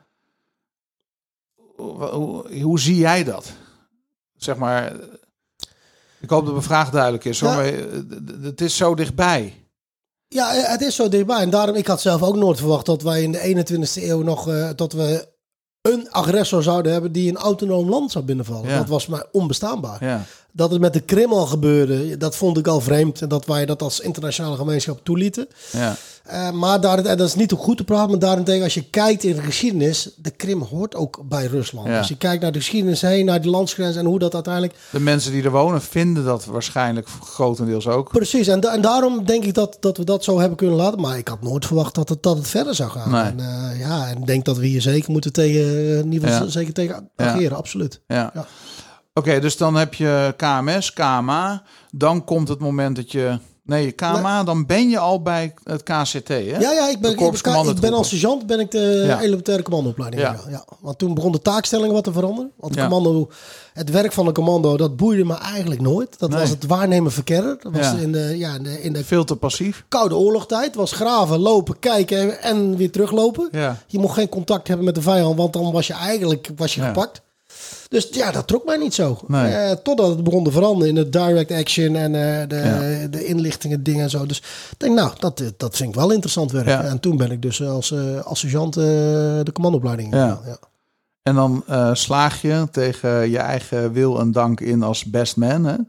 Hoe, hoe, hoe zie jij dat? Zeg maar, ik hoop dat mijn vraag duidelijk is. Ja. Maar het is zo dichtbij. Ja, het is zo dichtbij. En daarom, ik had zelf ook nooit verwacht dat wij in de eenentwintigste eeuw nog, uh, dat we een agressor zouden hebben die een autonoom land zou binnenvallen. Ja. Dat was maar onbestaanbaar. Ja. Dat het met de Krim al gebeurde, dat vond ik al vreemd. En dat wij dat als internationale gemeenschap toelieten. Ja. Uh, maar daar, en dat is niet goed te praten, maar daarentegen als je kijkt in de geschiedenis, de Krim hoort ook bij Rusland. Ja. Als je kijkt naar de geschiedenis heen, naar de landsgrens en hoe dat uiteindelijk... De mensen die er wonen vinden dat waarschijnlijk grotendeels ook. Precies, en, da- en daarom denk ik dat, dat we dat zo hebben kunnen laten. Maar ik had nooit verwacht dat het, dat het verder zou gaan. Nee. En, uh, ja, en ik denk dat we hier zeker moeten tegen, uh, in ieder geval ja. zeker tegen ageren, ja. absoluut. Ja. Ja. Oké, okay, dus dan heb je K M S, K M A. Dan komt het moment dat je... Nee, K M A, nee. dan ben je al bij het K C T, hè? Ja, ja ik ben, ik, ik, ik ben als sergeant ben ik de ja. elementaire commandoopleiding. Ja. Ja, ja. Want toen begon de taakstellingen wat te veranderen. Want ja. commando, het werk van een commando, dat boeide me eigenlijk nooit. Dat nee. was het waarnemen verkennen. Dat was ja. in de, ja, in de, in de veel te passief. Koude oorlogstijd. Was graven, lopen, kijken en weer teruglopen. Ja. Je mocht geen contact hebben met de vijand, want dan was je eigenlijk was je ja. gepakt. Dus ja, dat trok mij niet zo. Nee. Uh, totdat het begon te veranderen in de direct action en uh, de, ja. de inlichtingen dingen en zo. Dus ik denk, nou, dat, dat vind ik wel interessant werk. Ja. En toen ben ik dus als, uh, als sergeant uh, de commandoopleiding ja. ja. En dan uh, slaag je tegen je eigen wil en dank in als best man, hè?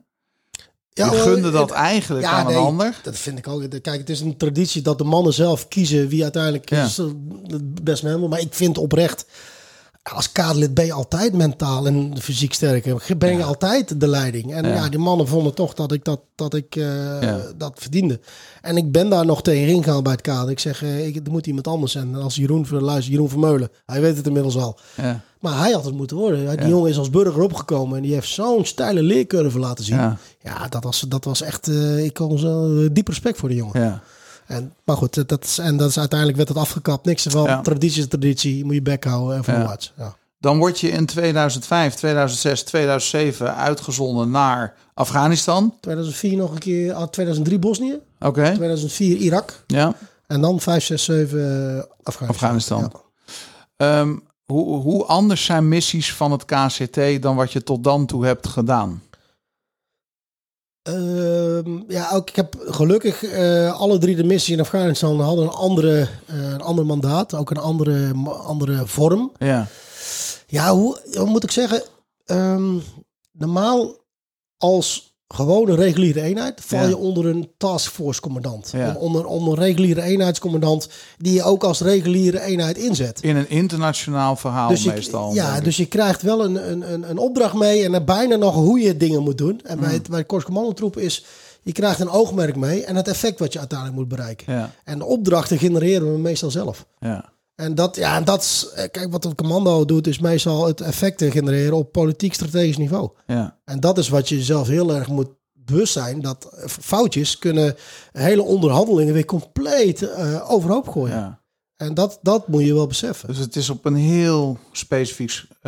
Ja, je gunde dat uh, eigenlijk ja, aan nee, een ander. Dat vind ik ook. Kijk, het is een traditie dat de mannen zelf kiezen wie uiteindelijk ja. is, uh, het best man wordt. Maar ik vind oprecht... Als kaderlid ben je altijd mentaal en fysiek sterker. Ben je ja. altijd de leiding. En ja. ja, die mannen vonden toch dat ik dat, dat, ik, uh, ja. dat verdiende. En ik ben daar nog tegen ingegaan bij het kader. Ik zeg, uh, ik, er moet iemand anders zijn. En als Jeroen, luister, Jeroen Vermeulen. Hij weet het inmiddels al. Ja. Maar hij had het moeten worden. Die ja. jongen is als burger opgekomen. En die heeft zo'n steile leercurve laten zien. Ja, ja dat, was, dat was echt... Uh, ik had uh, diep respect voor die jongen. Ja. En, maar goed, dat is, en dat is uiteindelijk werd het afgekapt. Niks ervan. Ja. Traditie is traditie. Moet je bek houden en voorwaarts. Ja. Ja. Dan word je in tweeduizend vijf, tweeduizend zes, tweeduizend zeven uitgezonden naar Afghanistan. tweeduizend vier nog een keer. tweeduizend drie Bosnië. Oké. Okay. tweeduizend vier Irak. Ja. En dan vijf, zes, zeven Afghanistan. Afghanistan. Ja. Um, hoe, hoe anders zijn missies van het K C T dan wat je tot dan toe hebt gedaan? Uh, ja, ook, ik heb gelukkig uh, alle drie de missies in Afghanistan hadden een andere, uh, een ander mandaat, ook een andere, andere vorm. Ja, ja hoe, hoe moet ik zeggen? Um, normaal als gewone reguliere eenheid val ja. je onder een taskforce commandant. Ja. Onder, onder een reguliere eenheidscommandant die je ook als reguliere eenheid inzet. In een internationaal verhaal dus je, meestal. Ja, dus je krijgt wel een, een, een opdracht mee en er bijna nog hoe je dingen moet doen. En bij, mm. het, bij de Korps Commandotroepen is, je krijgt een oogmerk mee en het effect wat je uiteindelijk moet bereiken. Ja. En de opdrachten genereren we meestal zelf. Ja. En dat, ja, dat is, kijk, wat het commando doet, is meestal het effecten genereren op politiek-strategisch niveau. Ja. En dat is wat je zelf heel erg moet bewust zijn, dat foutjes kunnen hele onderhandelingen weer compleet uh, overhoop gooien. Ja. En dat, dat moet je wel beseffen. Dus het is op een heel specifiek uh,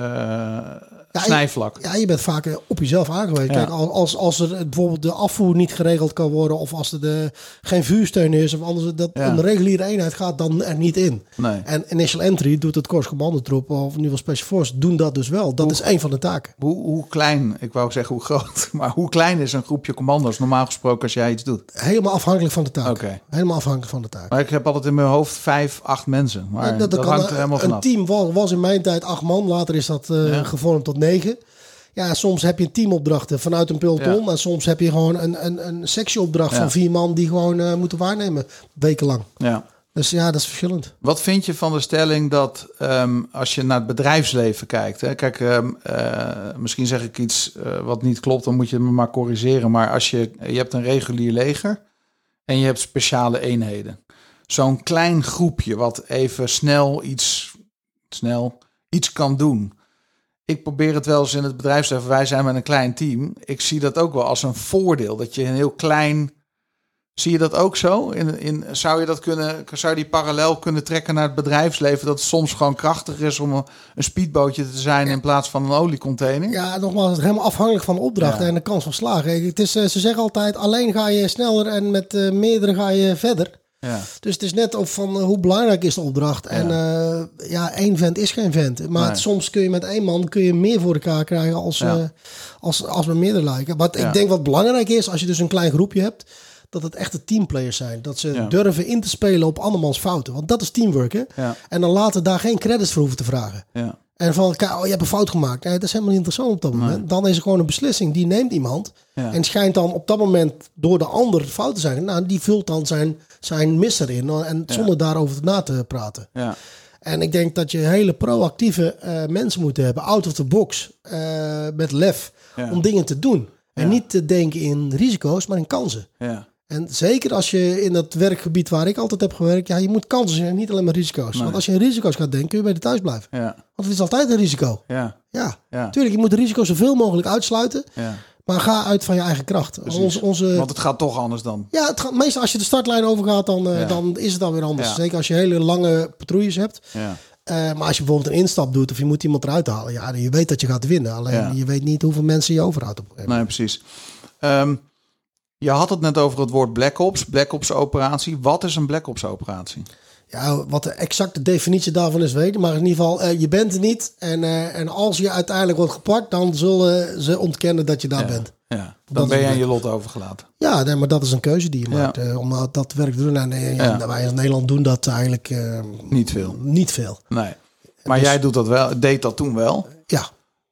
ja, snijvlak. Je, ja, je bent vaak op jezelf aangewezen. Ja. Kijk, als, als er bijvoorbeeld de afvoer niet geregeld kan worden... of als er de, geen vuursteun is... of anders dat ja. een reguliere eenheid gaat dan er niet in. Nee. En Initial Entry doet het Korps Commandotroep... of in ieder geval Special Force doen dat dus wel. Dat hoe, is een van de taken. Hoe, hoe klein, ik wou zeggen hoe groot... maar hoe klein is een groepje commando's normaal gesproken als jij iets doet? Helemaal afhankelijk van de taak. Okay. Helemaal afhankelijk van de taak. Maar ik heb altijd in mijn hoofd vijf, acht mensen. Maar ja, dat, dat, dat hangt er helemaal vanaf. Een team was, was in mijn tijd acht man. Later is dat uh, ja. gevormd tot negen. Ja, soms heb je een teamopdrachten vanuit een peloton. Ja. En soms heb je gewoon een, een, een sectieopdracht ja. van vier man... die gewoon uh, moeten waarnemen, wekenlang. Ja. Dus ja, dat is verschillend. Wat vind je van de stelling dat um, als je naar het bedrijfsleven kijkt... Hè, kijk, um, uh, misschien zeg ik iets uh, wat niet klopt... dan moet je me maar corrigeren. Maar als je, je hebt een regulier leger... en je hebt speciale eenheden... Zo'n klein groepje wat even snel iets, snel iets kan doen. Ik probeer het wel eens in het bedrijfsleven. Wij zijn met een klein team. Ik zie dat ook wel als een voordeel. Dat je een heel klein... Zie je dat ook zo? In, in, zou je dat kunnen, zou je die parallel kunnen trekken naar het bedrijfsleven? Dat het soms gewoon krachtiger is om een, een speedbootje te zijn in plaats van een oliecontainer? Ja, nogmaals, het is helemaal afhankelijk van de opdracht ja. en de kans van slagen. Het is, ze zeggen altijd, alleen ga je sneller en met uh, meerdere ga je verder. Ja. Dus het is net ook van uh, hoe belangrijk is de opdracht. Ja. En uh, ja, één vent is geen vent. Maar nee. het, soms kun je met één man kun je meer voor elkaar krijgen als, ja. uh, als, als met meerdere lijken. Maar ja. ik denk wat belangrijk is, als je dus een klein groepje hebt, dat het echte teamplayers zijn. Dat ze ja. durven in te spelen op andermans fouten. Want dat is teamwork, hè? Ja. En dan later daar geen credits voor hoeven te vragen. Ja. En van, oh, je hebt een fout gemaakt. Nee, dat is helemaal niet interessant op dat moment. Nee. Dan is er gewoon een beslissing. Die neemt iemand. Ja. En schijnt dan op dat moment door de ander fout te zijn. Nou, die vult dan zijn, zijn mis erin. En zonder ja. daarover na te praten. Ja. En ik denk dat je hele proactieve uh, mensen moet hebben. Out of the box. Uh, met lef. Ja. Om dingen te doen. En ja. niet te denken in risico's, maar in kansen. Ja. En zeker als je in dat werkgebied waar ik altijd heb gewerkt... ja, je moet kansen zien en niet alleen maar risico's. Nee. Want als je in risico's gaat denken, kun je beter thuis blijven. Ja. Want het is altijd een risico. Ja. Ja. ja. Tuurlijk, je moet de risico's zoveel mogelijk uitsluiten. Ja. Maar ga uit van je eigen kracht. Onze, onze... Want het gaat toch anders dan. Ja, het gaat, meestal als je de startlijn overgaat, dan, uh, ja. dan is het dan weer anders. Ja. Zeker als je hele lange patrouilles hebt. Ja. Uh, maar als je bijvoorbeeld een instap doet of je moet iemand eruit halen... ja, je weet dat je gaat winnen. Alleen ja. je weet niet hoeveel mensen je overhoudt. Op nee, precies. Um, Je had het net over het woord Black Ops, Black Ops operatie. Wat is een Black Ops operatie? Ja, wat de exacte definitie daarvan is, weet ik. Maar in ieder geval, uh, je bent er niet. En, uh, en als je uiteindelijk wordt gepakt, dan zullen ze ontkennen dat je daar ja, bent. Ja, dan dat ben je aan je lot overgelaten. Ja, nee, maar dat is een keuze die je ja. maakt. Uh, om dat werk te doen. En, uh, ja. Wij in Nederland doen dat eigenlijk uh, niet veel. Niet veel. Nee. Maar dus, jij doet dat wel, deed dat toen wel? Ja.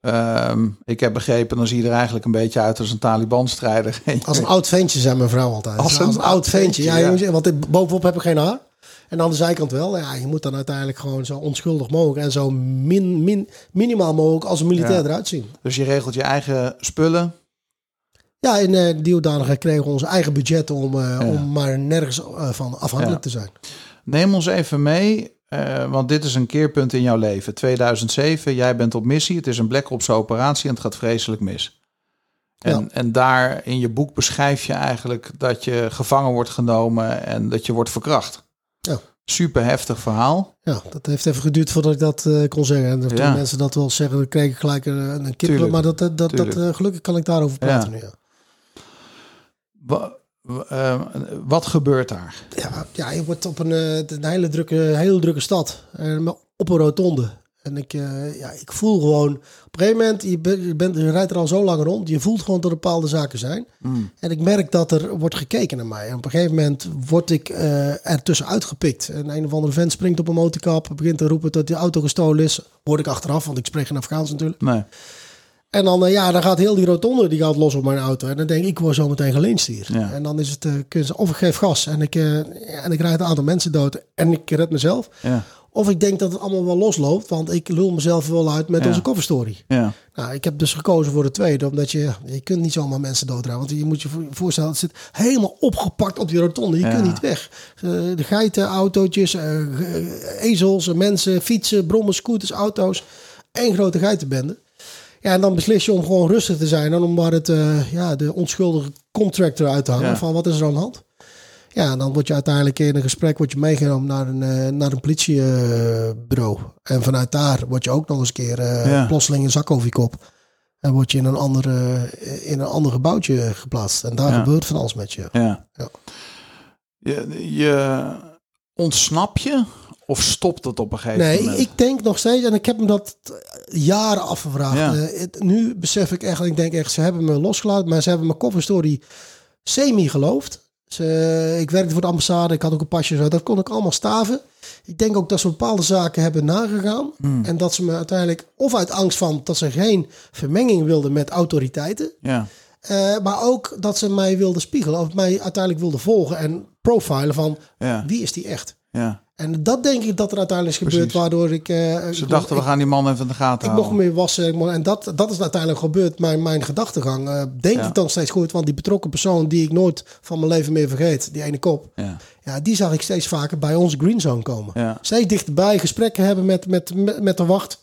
Um, ik heb begrepen, dan zie je er eigenlijk een beetje uit als een Taliban-strijder. Als een oud ventje, zei mijn vrouw altijd. Als een, als een oud ventje, ja, ja. Jongens, want ik, bovenop heb ik geen haar. En aan de zijkant wel. Ja, je moet dan uiteindelijk gewoon zo onschuldig mogelijk... en zo min, min, minimaal mogelijk als een militair ja. eruit zien. Dus je regelt je eigen spullen? Ja, in uh, die hoedanigheid kregen we onze eigen budget... om, uh, ja. om maar nergens uh, van afhankelijk ja. te zijn. Neem ons even mee... Uh, want dit is een keerpunt in jouw leven. tweeduizend zeven, jij bent op missie. Het is een Black Ops operatie en het gaat vreselijk mis. En, ja. en daar in je boek beschrijf je eigenlijk dat je gevangen wordt genomen en dat je wordt verkracht. Ja. Super heftig verhaal. Ja, dat heeft even geduurd voordat ik dat uh, kon zeggen. En toen ja. mensen dat wel zeggen, dan kreeg ik gelijk een, een kippelen. Maar dat, dat, dat, dat, uh, gelukkig kan ik daarover praten ja. nu. Ja. Wa- Uh, wat gebeurt daar? Ja, ja, je wordt op een, een hele drukke, hele drukke stad. Uh, op een rotonde. En ik, uh, ja, ik voel gewoon... Op een gegeven moment, je, bent, je, bent, je rijdt er al zo lang rond. Je voelt gewoon dat er bepaalde zaken zijn. Mm. En ik merk dat er wordt gekeken naar mij. En op een gegeven moment word ik uh, er tussenuit gepikt. En een of andere vent springt op een motorkap. Begint te roepen dat die auto gestolen is. Hoor ik achteraf, want ik spreek geen Afghaans natuurlijk. Nee. En dan, uh, ja, dan gaat heel die rotonde, die gaat los op mijn auto. En dan denk ik, ik word zo meteen geleend hier. Ja. En dan is het, uh, of ik geef gas en ik, uh, en ik rijd een aantal mensen dood en ik red mezelf. Ja. Of ik denk dat het allemaal wel losloopt, want ik lul mezelf wel uit met ja. onze coverstory. Ja. Nou, ik heb dus gekozen voor de tweede, omdat je, je kunt niet zomaar mensen doodrijden. Want je moet je voorstellen, het zit helemaal opgepakt op die rotonde. Je ja. kunt niet weg. Uh, de geiten, autootjes, uh, ezels, mensen, fietsen, brommen, scooters, auto's. Eén grote geitenbende. Ja, en dan beslis je om gewoon rustig te zijn en om maar het, uh, ja, de onschuldige contractor uit te hangen. Ja. Van wat is er aan de hand? Ja, dan word je uiteindelijk in een gesprek word je meegenomen naar een, uh, naar een politiebureau. Uh, en vanuit daar word je ook nog eens een keer uh, ja. plotseling een zak over je kop. En word je in een, andere, in een ander gebouwtje geplaatst. En daar ja. gebeurt van alles met je. Ja. Ja. Je, je ontsnap je of stopt het op een gegeven nee, moment? Nee, ik denk nog steeds, en ik heb me dat jaren afgevraagd. Ja. Uh, het, nu besef ik echt, ik denk echt, ze hebben me losgelaten, maar ze hebben mijn coverstory semi geloofd. Ze, ik werkte voor de ambassade, ik had ook een pasje, zo, dat kon ik allemaal staven. Ik denk ook dat ze bepaalde zaken hebben nagegaan. Mm. En dat ze me uiteindelijk, of uit angst van dat ze geen vermenging wilden met autoriteiten. Ja. Uh, maar ook dat ze mij wilden spiegelen, of mij uiteindelijk wilden volgen en profilen van ja. wie is die echt. Ja. En dat denk ik dat er uiteindelijk is gebeurd, waardoor ik... Uh, Ze ik dachten, ik, we gaan die man even in de gaten ik houden. Ik mocht meer wassen. Ik mocht, en dat, dat is uiteindelijk gebeurd. Mijn, mijn gedachtegang uh, denk ja. ik dan steeds goed. Want die betrokken persoon die ik nooit van mijn leven meer vergeet, die ene kop. Ja. Ja, die zag ik steeds vaker bij onze Green Zone komen. Ja. Steeds dichterbij, gesprekken hebben met, met, met, met de wacht.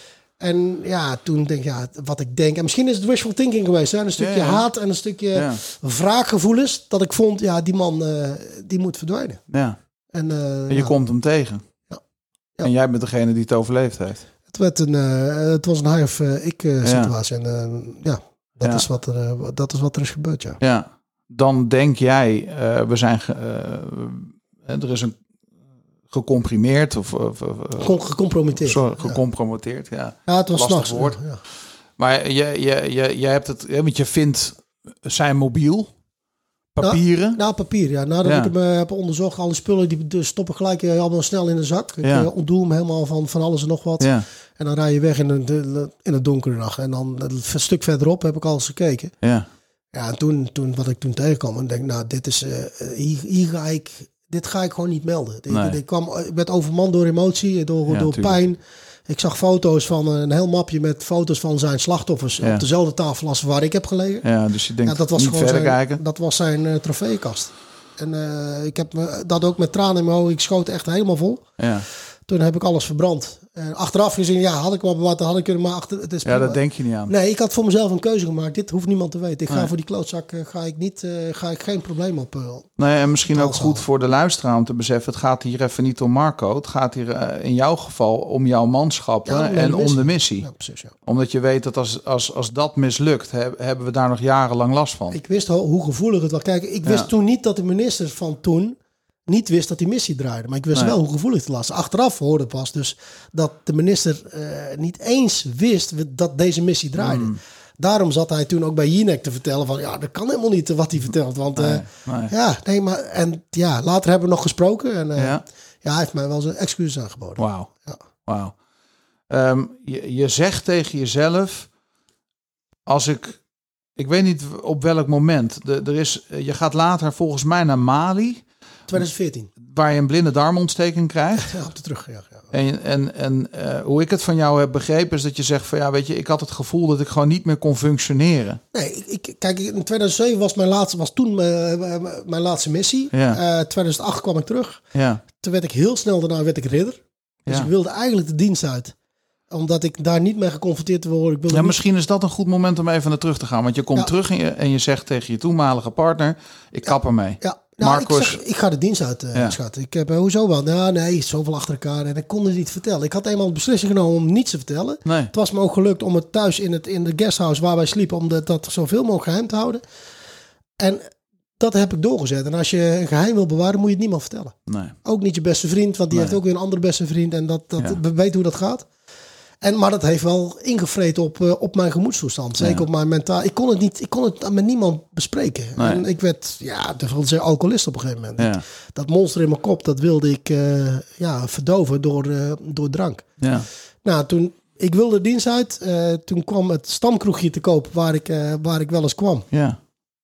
En ja, toen denk ik, ja, wat ik denk... En misschien is het wishful thinking geweest. Hè? Een stukje ja, ja. haat en een stukje ja. wraakgevoelens. Dat ik vond, ja, die man, uh, die moet verdwijnen. Ja. En, uh, en je ja. komt hem tegen. Ja. Ja. En jij bent degene die het overleefd heeft. Het, werd een, uh, het was een hij of uh, ik uh, situatie. Ja. En uh, ja, dat, ja. Is wat er, uh, dat is wat er is gebeurd, ja. Ja. Dan denk jij, uh, we zijn... Ge, uh, er is een gecomprimeerd of... of gecompromitteerd. Sorry, gecompromitteerd, ja. ja. Ja, het was lastig 's woord. Ja, ja. Maar je, je, je, je hebt het... Want je vindt zijn mobiel... Papieren? Nou, nou papier, ja. Nadat ja. ik hem uh, heb onderzocht, alle spullen die dus stoppen gelijk uh, allemaal snel in de zak. Ik ja. uh, ontdoe hem helemaal van, van alles en nog wat. Ja. En dan rij je weg in een, in een donkere nacht. En dan een stuk verderop heb ik al eens gekeken. Ja. Ja, en toen, toen wat ik toen tegenkwam, en denk, nou, dit is, uh, hier, hier ga ik, dit ga ik gewoon niet melden. Nee. Ik, ik, kwam, ik werd overmand door emotie, door, ja, door pijn. Ik zag foto's van een heel mapje met foto's van zijn slachtoffers ja. op dezelfde tafel als waar ik heb gelegen. Ja, dus je denkt ja, dat was niet gewoon verder zijn, kijken. Dat was zijn uh, trofeeënkast. En uh, ik heb me, dat ook met tranen in mijn ogen. Ik schoot echt helemaal vol. Ja. Toen heb ik alles verbrand. En achteraf gezien, ja, had ik wel bewaard, had ik kunnen, maar achter, het is ja, dat denk je niet aan. Nee, ik had voor mezelf een keuze gemaakt. Dit hoeft niemand te weten. Ik ga nee. voor die klootzak, uh, ga ik niet, uh, ga ik geen probleem op. Uh, nee, en misschien ook goed voor de luisteraar om te beseffen. Het gaat hier even niet om Marco. Het gaat hier uh, in jouw geval om jouw manschappen ja, en om de missie. Ja, precies, ja. Omdat je weet dat als, als, als dat mislukt, he, hebben we daar nog jarenlang last van. Ik wist ho- hoe gevoelig het was. Kijk, ik wist ja. toen niet dat de minister van toen niet wist dat die missie draaide. Maar ik wist nee. wel hoe gevoelig het was. Achteraf hoorde pas dus dat de minister uh, niet eens wist dat deze missie draaide. Mm. Daarom zat hij toen ook bij Jinek te vertellen van ja, dat kan helemaal niet wat hij vertelt. Want nee, uh, nee. ja, nee, maar en ja, later hebben we nog gesproken en uh, ja. ja, hij heeft mij wel zijn excuses aangeboden. Wauw. Ja. Wauw. Um, je, je zegt tegen jezelf, als ik, ik weet niet op welk moment, de, er is, je gaat later volgens mij naar Mali. twintig veertien. Waar je een blinde darmontsteking krijgt. Ja, op de terug. Ja, ja. En, en, en uh, hoe ik het van jou heb begrepen is dat je zegt van ja, weet je, ik had het gevoel dat ik gewoon niet meer kon functioneren. Nee, ik, ik, kijk, in tweeduizend zeven was mijn laatste, was toen mijn, mijn laatste missie. Ja. Uh, tweeduizend acht kwam ik terug. Ja. Toen werd ik heel snel daarna werd ik ridder. Dus ja. ik wilde eigenlijk de dienst uit. Omdat ik daar niet mee geconfronteerd te worden. Ik wilde ja, niet... misschien is dat een goed moment om even naar terug te gaan. Want je komt ja. terug en je, en je zegt tegen je toenmalige partner, ik kap ermee. Ja. Nou, Marcus... ik, zeg, ik ga de dienst uit, uh, ja. schat. Ik heb, uh, hoezo wel? Nou, nee, zoveel achter elkaar. En ik kon het niet vertellen. Ik had eenmaal de beslissing genomen om niets te vertellen. Nee. Het was me ook gelukt om het thuis in het in de guesthouse waar wij sliepen, om de, dat zoveel mogelijk geheim te houden. En dat heb ik doorgezet. En als je een geheim wil bewaren, moet je het niemand vertellen. Nee. Ook niet je beste vriend, want die nee. heeft ook weer een andere beste vriend. En dat, dat ja. we weten hoe dat gaat. En, maar dat heeft wel ingevreten op, uh, op mijn gemoedstoestand. Zeker ja. op mijn mentaal. Ik kon het niet, ik kon het met niemand bespreken. Nee. En ik werd, ja, de wilde zeggen alcoholist op een gegeven moment. Ja. Dat monster in mijn kop, dat wilde ik uh, ja, verdoven door, uh, door drank. Ja. Nou, toen, ik wilde de dienst uit. Uh, toen kwam het stamkroegje te koop waar ik, uh, waar ik wel eens kwam. Ja.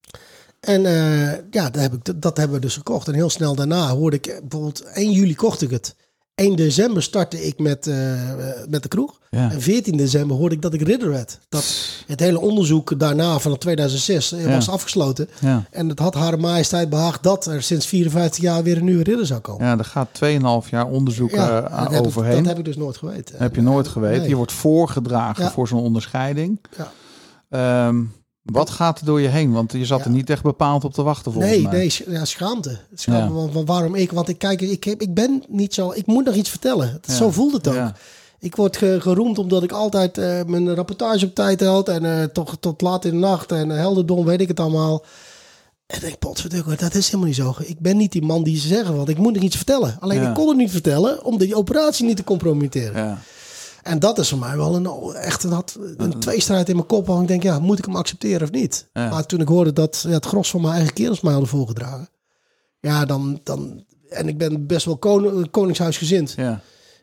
En uh, ja, dat, heb ik, dat hebben we dus gekocht. En heel snel daarna hoorde ik, bijvoorbeeld één juli kocht ik het. één december startte ik met, uh, met de kroeg. Ja. En veertien december hoorde ik dat ik ridder werd. Dat het hele onderzoek daarna van tweeduizend zes ja. was afgesloten. Ja. En het had Hare Majesteit behaagd dat er sinds vierenvijftig jaar weer een nieuwe ridder zou komen. Ja, er gaat tweeënhalf jaar onderzoek ja, uh, dat overheen. Ik, dat heb ik dus nooit geweten. Dat heb je nooit geweten. Nee. Je wordt voorgedragen ja. voor zo'n onderscheiding. Ja. Um, Wat gaat er door je heen? Want je zat ja. er niet echt bepaald op te wachten volgens nee, mij. Nee, ja, schaamte. schaamte ja. Waarom ik? Want ik kijk, ik, heb, ik ben niet zo... Ik moet nog iets vertellen. Ja. Zo voelt het ook. Ja. Ik word geroemd omdat ik altijd uh, mijn rapportage op tijd held. En uh, toch tot laat in de nacht. En uh, helderdom, weet ik het allemaal. En ik denk, potverdikke, dat is helemaal niet zo. Ik ben niet die man die ze zeggen, want ik moet nog iets vertellen. Alleen ja. ik kon het niet vertellen om die operatie niet te compromitteren. Ja. En dat is voor mij wel een, echt een, een tweestrijd in mijn kop. Want ik denk, ja, moet ik hem accepteren of niet? Ja. Maar toen ik hoorde dat ja, het gros van mijn eigen kerels mij hadden voorgedragen. Ja, dan... dan en ik ben best wel koning, koningshuisgezind. Ja.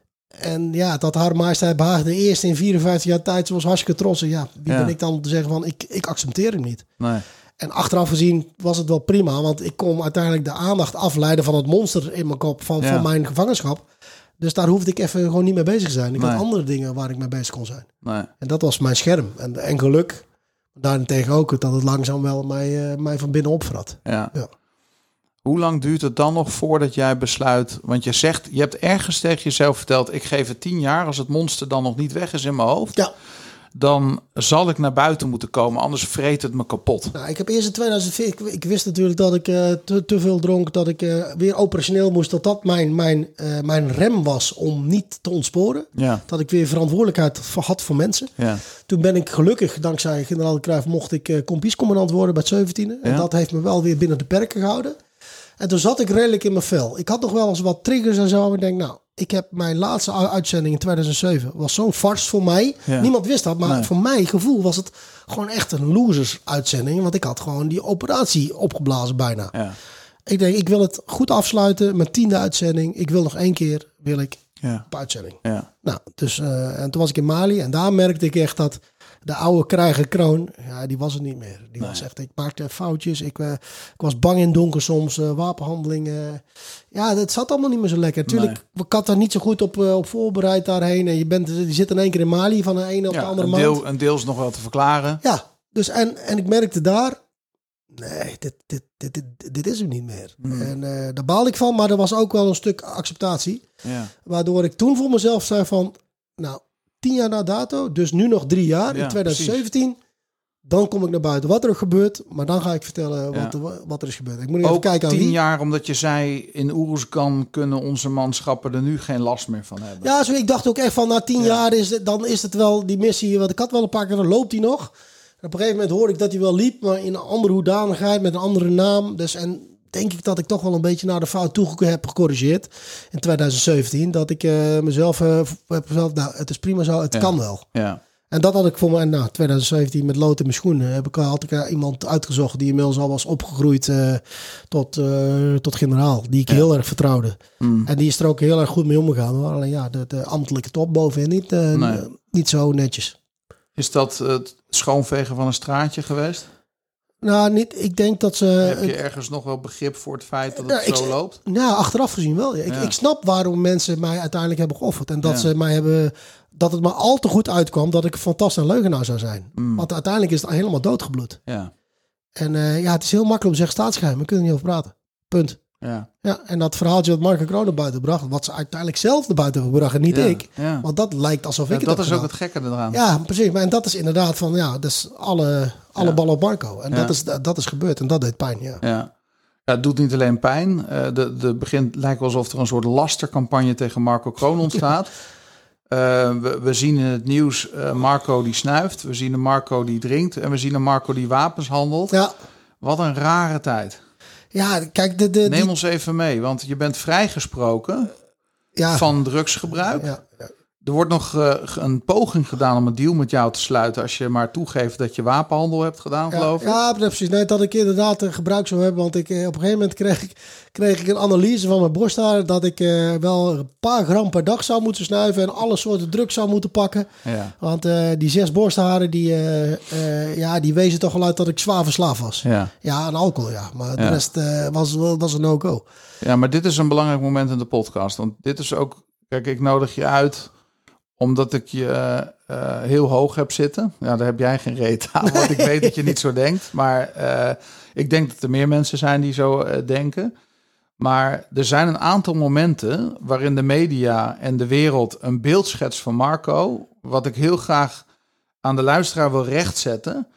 En ja, dat Haar Majesteit behaagde eerst in vierenvijftig jaar tijd. Ze was hartstikke trots. En ja, wie ja. ben ik dan om te zeggen van, ik, ik accepteer hem niet. Nee. En achteraf gezien was het wel prima. Want ik kon uiteindelijk de aandacht afleiden van het monster in mijn kop. Van, ja. van mijn gevangenschap. Dus daar hoefde ik even gewoon niet mee bezig te zijn. Ik nee. had andere dingen waar ik mee bezig kon zijn. Nee. En dat was mijn scherm. En, en geluk, daarentegen ook, dat het langzaam wel mij, uh, mij van binnen opvrat. Ja. Ja. Hoe lang duurt het dan nog voordat jij besluit... Want je zegt, je hebt ergens tegen jezelf verteld... ik geef het tien jaar, als het monster dan nog niet weg is in mijn hoofd... Ja. dan zal ik naar buiten moeten komen, anders vreet het me kapot. Nou, ik heb eerst in tweeduizend vier, ik, ik wist natuurlijk dat ik uh, te, te veel dronk, dat ik uh, weer operationeel moest, dat dat mijn, mijn, uh, mijn rem was om niet te ontsporen. Ja. Dat ik weer verantwoordelijkheid had voor mensen. Ja. Toen ben ik gelukkig, dankzij generaal de Cruijff, mocht ik uh, kompiescommandant worden bij het zeventiende. Ja. En dat heeft me wel weer binnen de perken gehouden. En toen zat ik redelijk in mijn vel. Ik had nog wel eens wat triggers en zo. En ik denk, nou, ik heb mijn laatste uitzending in tweeduizend zeven. Was zo'n farce voor mij. Ja. Niemand wist dat, maar nee. voor mijn gevoel was het gewoon echt een losers uitzending. Want ik had gewoon die operatie opgeblazen bijna. Ja. Ik denk, ik wil het goed afsluiten. Mijn tiende uitzending. Ik wil nog één keer, wil ik ja. op uitzending. Ja. Nou, dus, uh, en toen was ik in Mali. En daar merkte ik echt dat... De oude krijgerkroon, ja, die was het niet meer. Die nee. was echt, ik maakte foutjes. Ik, uh, ik was bang in donker soms. Uh, wapenhandelingen. Ja, het zat allemaal niet meer zo lekker. Tuurlijk, nee. ik had daar niet zo goed op, uh, op voorbereid daarheen. En je, bent, je zit in één keer in Mali van de ene op ja, de andere een deel, maand. Een deel is nog wel te verklaren. Ja, dus en, en ik merkte daar... Nee, dit, dit, dit, dit, dit is hem niet meer. Mm. En uh, daar baalde ik van. Maar er was ook wel een stuk acceptatie. Ja. Waardoor ik toen voor mezelf zei van... Nou, tien jaar na dato, dus nu nog drie jaar, ja, in tweeduizend zeventien, precies. Dan kom ik naar buiten. Wat er ook gebeurt, maar dan ga ik vertellen wat, ja. er, wat er is gebeurd. Ik moet even kijken aan tien wie. jaar, omdat je zei, in Oeruzgan kunnen onze manschappen er nu geen last meer van hebben. Ja, zo, ik dacht ook echt van, na tien ja. jaar is het, dan is het wel die missie, want ik had wel een paar keer, dan loopt hij nog. En op een gegeven moment hoorde ik dat hij wel liep, maar in een andere hoedanigheid, met een andere naam. Dus en denk ik dat ik toch wel een beetje naar de fout toe heb gecorrigeerd in tweeduizend zeventien. Dat ik uh, mezelf uh, heb gezegd, nou, het is prima zo, het ja. kan wel. Ja. En dat had ik voor me, en nou, tweeduizend zeventien met lood in mijn schoenen, heb ik, had ik uh, iemand uitgezocht die inmiddels al was opgegroeid uh, tot, uh, tot generaal, die ik ja. heel erg vertrouwde. Mm. En die is er ook heel erg goed mee omgegaan. Hoor. Alleen ja, de, de ambtelijke top bovenin niet, uh, nee. n- niet zo netjes. Is dat uh, het schoonvegen van een straatje geweest? Nou, niet, ik denk dat ze... Heb je ergens nog wel begrip voor het feit dat het nou, zo ik, loopt? Nou, achteraf gezien wel. Ik, ja. ik snap waarom mensen mij uiteindelijk hebben geofferd. En dat ja. ze mij hebben... Dat het maar al te goed uitkwam dat ik een fantastische leugenaar zou zijn. Mm. Want uiteindelijk is het helemaal doodgebloed. Ja. En uh, ja, het is heel makkelijk om te zeggen staatsgeheim. We kunnen er niet over praten. Punt. Ja. Ja, en dat verhaaltje dat Marco Kroon naar buiten bracht, wat ze uiteindelijk zelf naar buiten hebben gebracht en niet ja. ik. Ja. Want dat lijkt alsof ja, ik het dat heb is gedaan. ook het gekke eraan. Ja, precies. Maar en dat is inderdaad van, ja, dus alle, alle ja. ballen op Marco. En ja. dat, is, dat is gebeurd en dat deed pijn, ja. Ja. Ja, het doet niet alleen pijn. Uh, de, de begint lijkt wel alsof er een soort lastercampagne tegen Marco Kroon ontstaat. Uh, we, we zien in het nieuws uh, Marco die snuift. We zien een Marco die drinkt. En we zien een Marco die wapens handelt. Ja. Wat een rare tijd. Ja, kijk, de, de, Neem die... ons even mee, want je bent vrijgesproken ja. van drugsgebruik. Ja, ja. Er wordt nog uh, een poging gedaan om een deal met jou te sluiten als je maar toegeeft dat je wapenhandel hebt gedaan, ja, geloof ik. Ja, precies. Nee, dat ik inderdaad uh, gebruik zou hebben, want ik uh, op een gegeven moment kreeg ik, kreeg ik een analyse van mijn borstharen dat ik uh, wel een paar gram per dag zou moeten snuiven en alle soorten drugs zou moeten pakken. Ja. Want uh, die zes borstharen, die, uh, uh, ja, die wezen toch wel uit dat ik zwaar verslaafd was. Ja, ja aan alcohol, ja. Maar ja. de rest uh, was, was een no-go. Ja, maar dit is een belangrijk moment in de podcast. Want dit is ook, kijk, ik nodig je uit omdat ik je uh, uh, heel hoog heb zitten. Ja, daar heb jij geen reet aan, want ik weet dat je niet zo denkt. Maar uh, ik denk dat er meer mensen zijn die zo uh, denken. Maar er zijn een aantal momenten waarin de media en de wereld een beeld schetst van Marco, wat ik heel graag aan de luisteraar wil rechtzetten.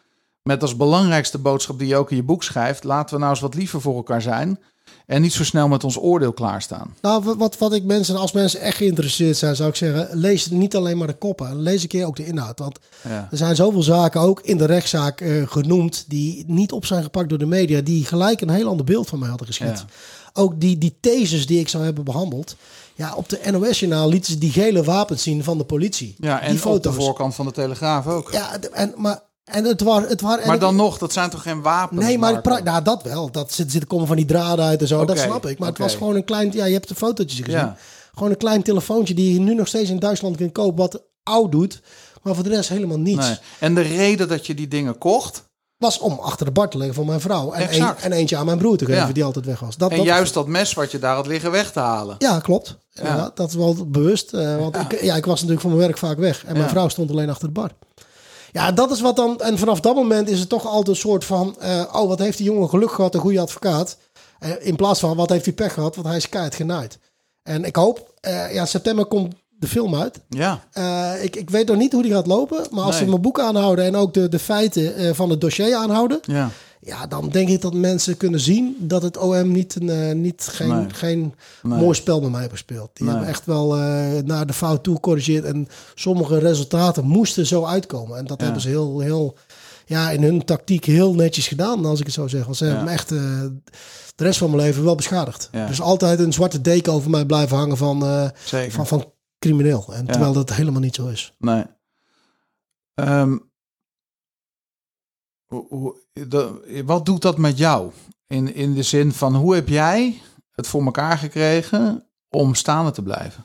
Met als belangrijkste boodschap die je ook in je boek schrijft... laten we nou eens wat liever voor elkaar zijn... en niet zo snel met ons oordeel klaarstaan. Nou, wat, wat ik mensen, als mensen echt geïnteresseerd zijn... zou ik zeggen, lees niet alleen maar de koppen. Lees een keer ook de inhoud. Want ja. er zijn zoveel zaken ook in de rechtszaak uh, genoemd... die niet op zijn gepakt door de media... die gelijk een heel ander beeld van mij hadden geschetst. Ja. Ook die, die theses die ik zou hebben behandeld... Ja, op de N O S-journaal lieten ze die gele wapens zien van de politie. Ja, en die foto's. Op de voorkant van de Telegraaf ook. Ja, en, maar... En het waren, het waren, maar dan ik, nog, dat zijn toch geen wapens? Nee, maar pra- nou, dat wel. Dat zit, zit komen van die draden uit en zo. Okay, dat snap ik. Maar okay. Het was gewoon een klein... Ja, je hebt de fotootjes gezien. Ja. Gewoon een klein telefoontje die je nu nog steeds in Duitsland kunt kopen... wat oud doet. Maar voor de rest helemaal niets. Nee. En de reden dat je die dingen kocht... was om achter de bar te leggen van mijn vrouw. En, een, en eentje aan mijn broer te geven, ja. die altijd weg was. Dat, en dat juist dat mes wat je daar had liggen weg te halen. Ja, klopt. Ja. Ja, dat is wel bewust. Uh, want ja. Ik, ja, ik was natuurlijk van mijn werk vaak weg. En mijn ja. vrouw stond alleen achter de bar. Ja, dat is wat dan... En vanaf dat moment is het toch altijd een soort van... Uh, oh, wat heeft die jongen geluk gehad, een goede advocaat. Uh, in plaats van, wat heeft hij pech gehad, want hij is keihard genaaid. En ik hoop... Uh, ja, september komt de film uit. Ja. Uh, ik, ik weet nog niet hoe die gaat lopen. Maar als nee. ze mijn boek aanhouden... en ook de, de feiten uh, van het dossier aanhouden... Ja. Ja, dan denk ik dat mensen kunnen zien... dat het O M niet, een, uh, niet geen, nee. geen nee. mooi spel met mij heeft gespeeld. Die nee. hebben echt wel uh, naar de fout toe gecorrigeerd... en sommige resultaten moesten zo uitkomen. En dat ja. hebben ze heel, heel... ja, in hun tactiek heel netjes gedaan, als ik het zo zeg. Want ze ja. hebben me echt uh, de rest van mijn leven wel beschadigd. Ja. Dus altijd een zwarte deken over mij blijven hangen van, uh, van, van crimineel. En ja. terwijl dat helemaal niet zo is. Nee. Um, hoe, hoe, de, wat doet dat met jou? In, in de zin van, hoe heb jij het voor elkaar gekregen om staande te blijven?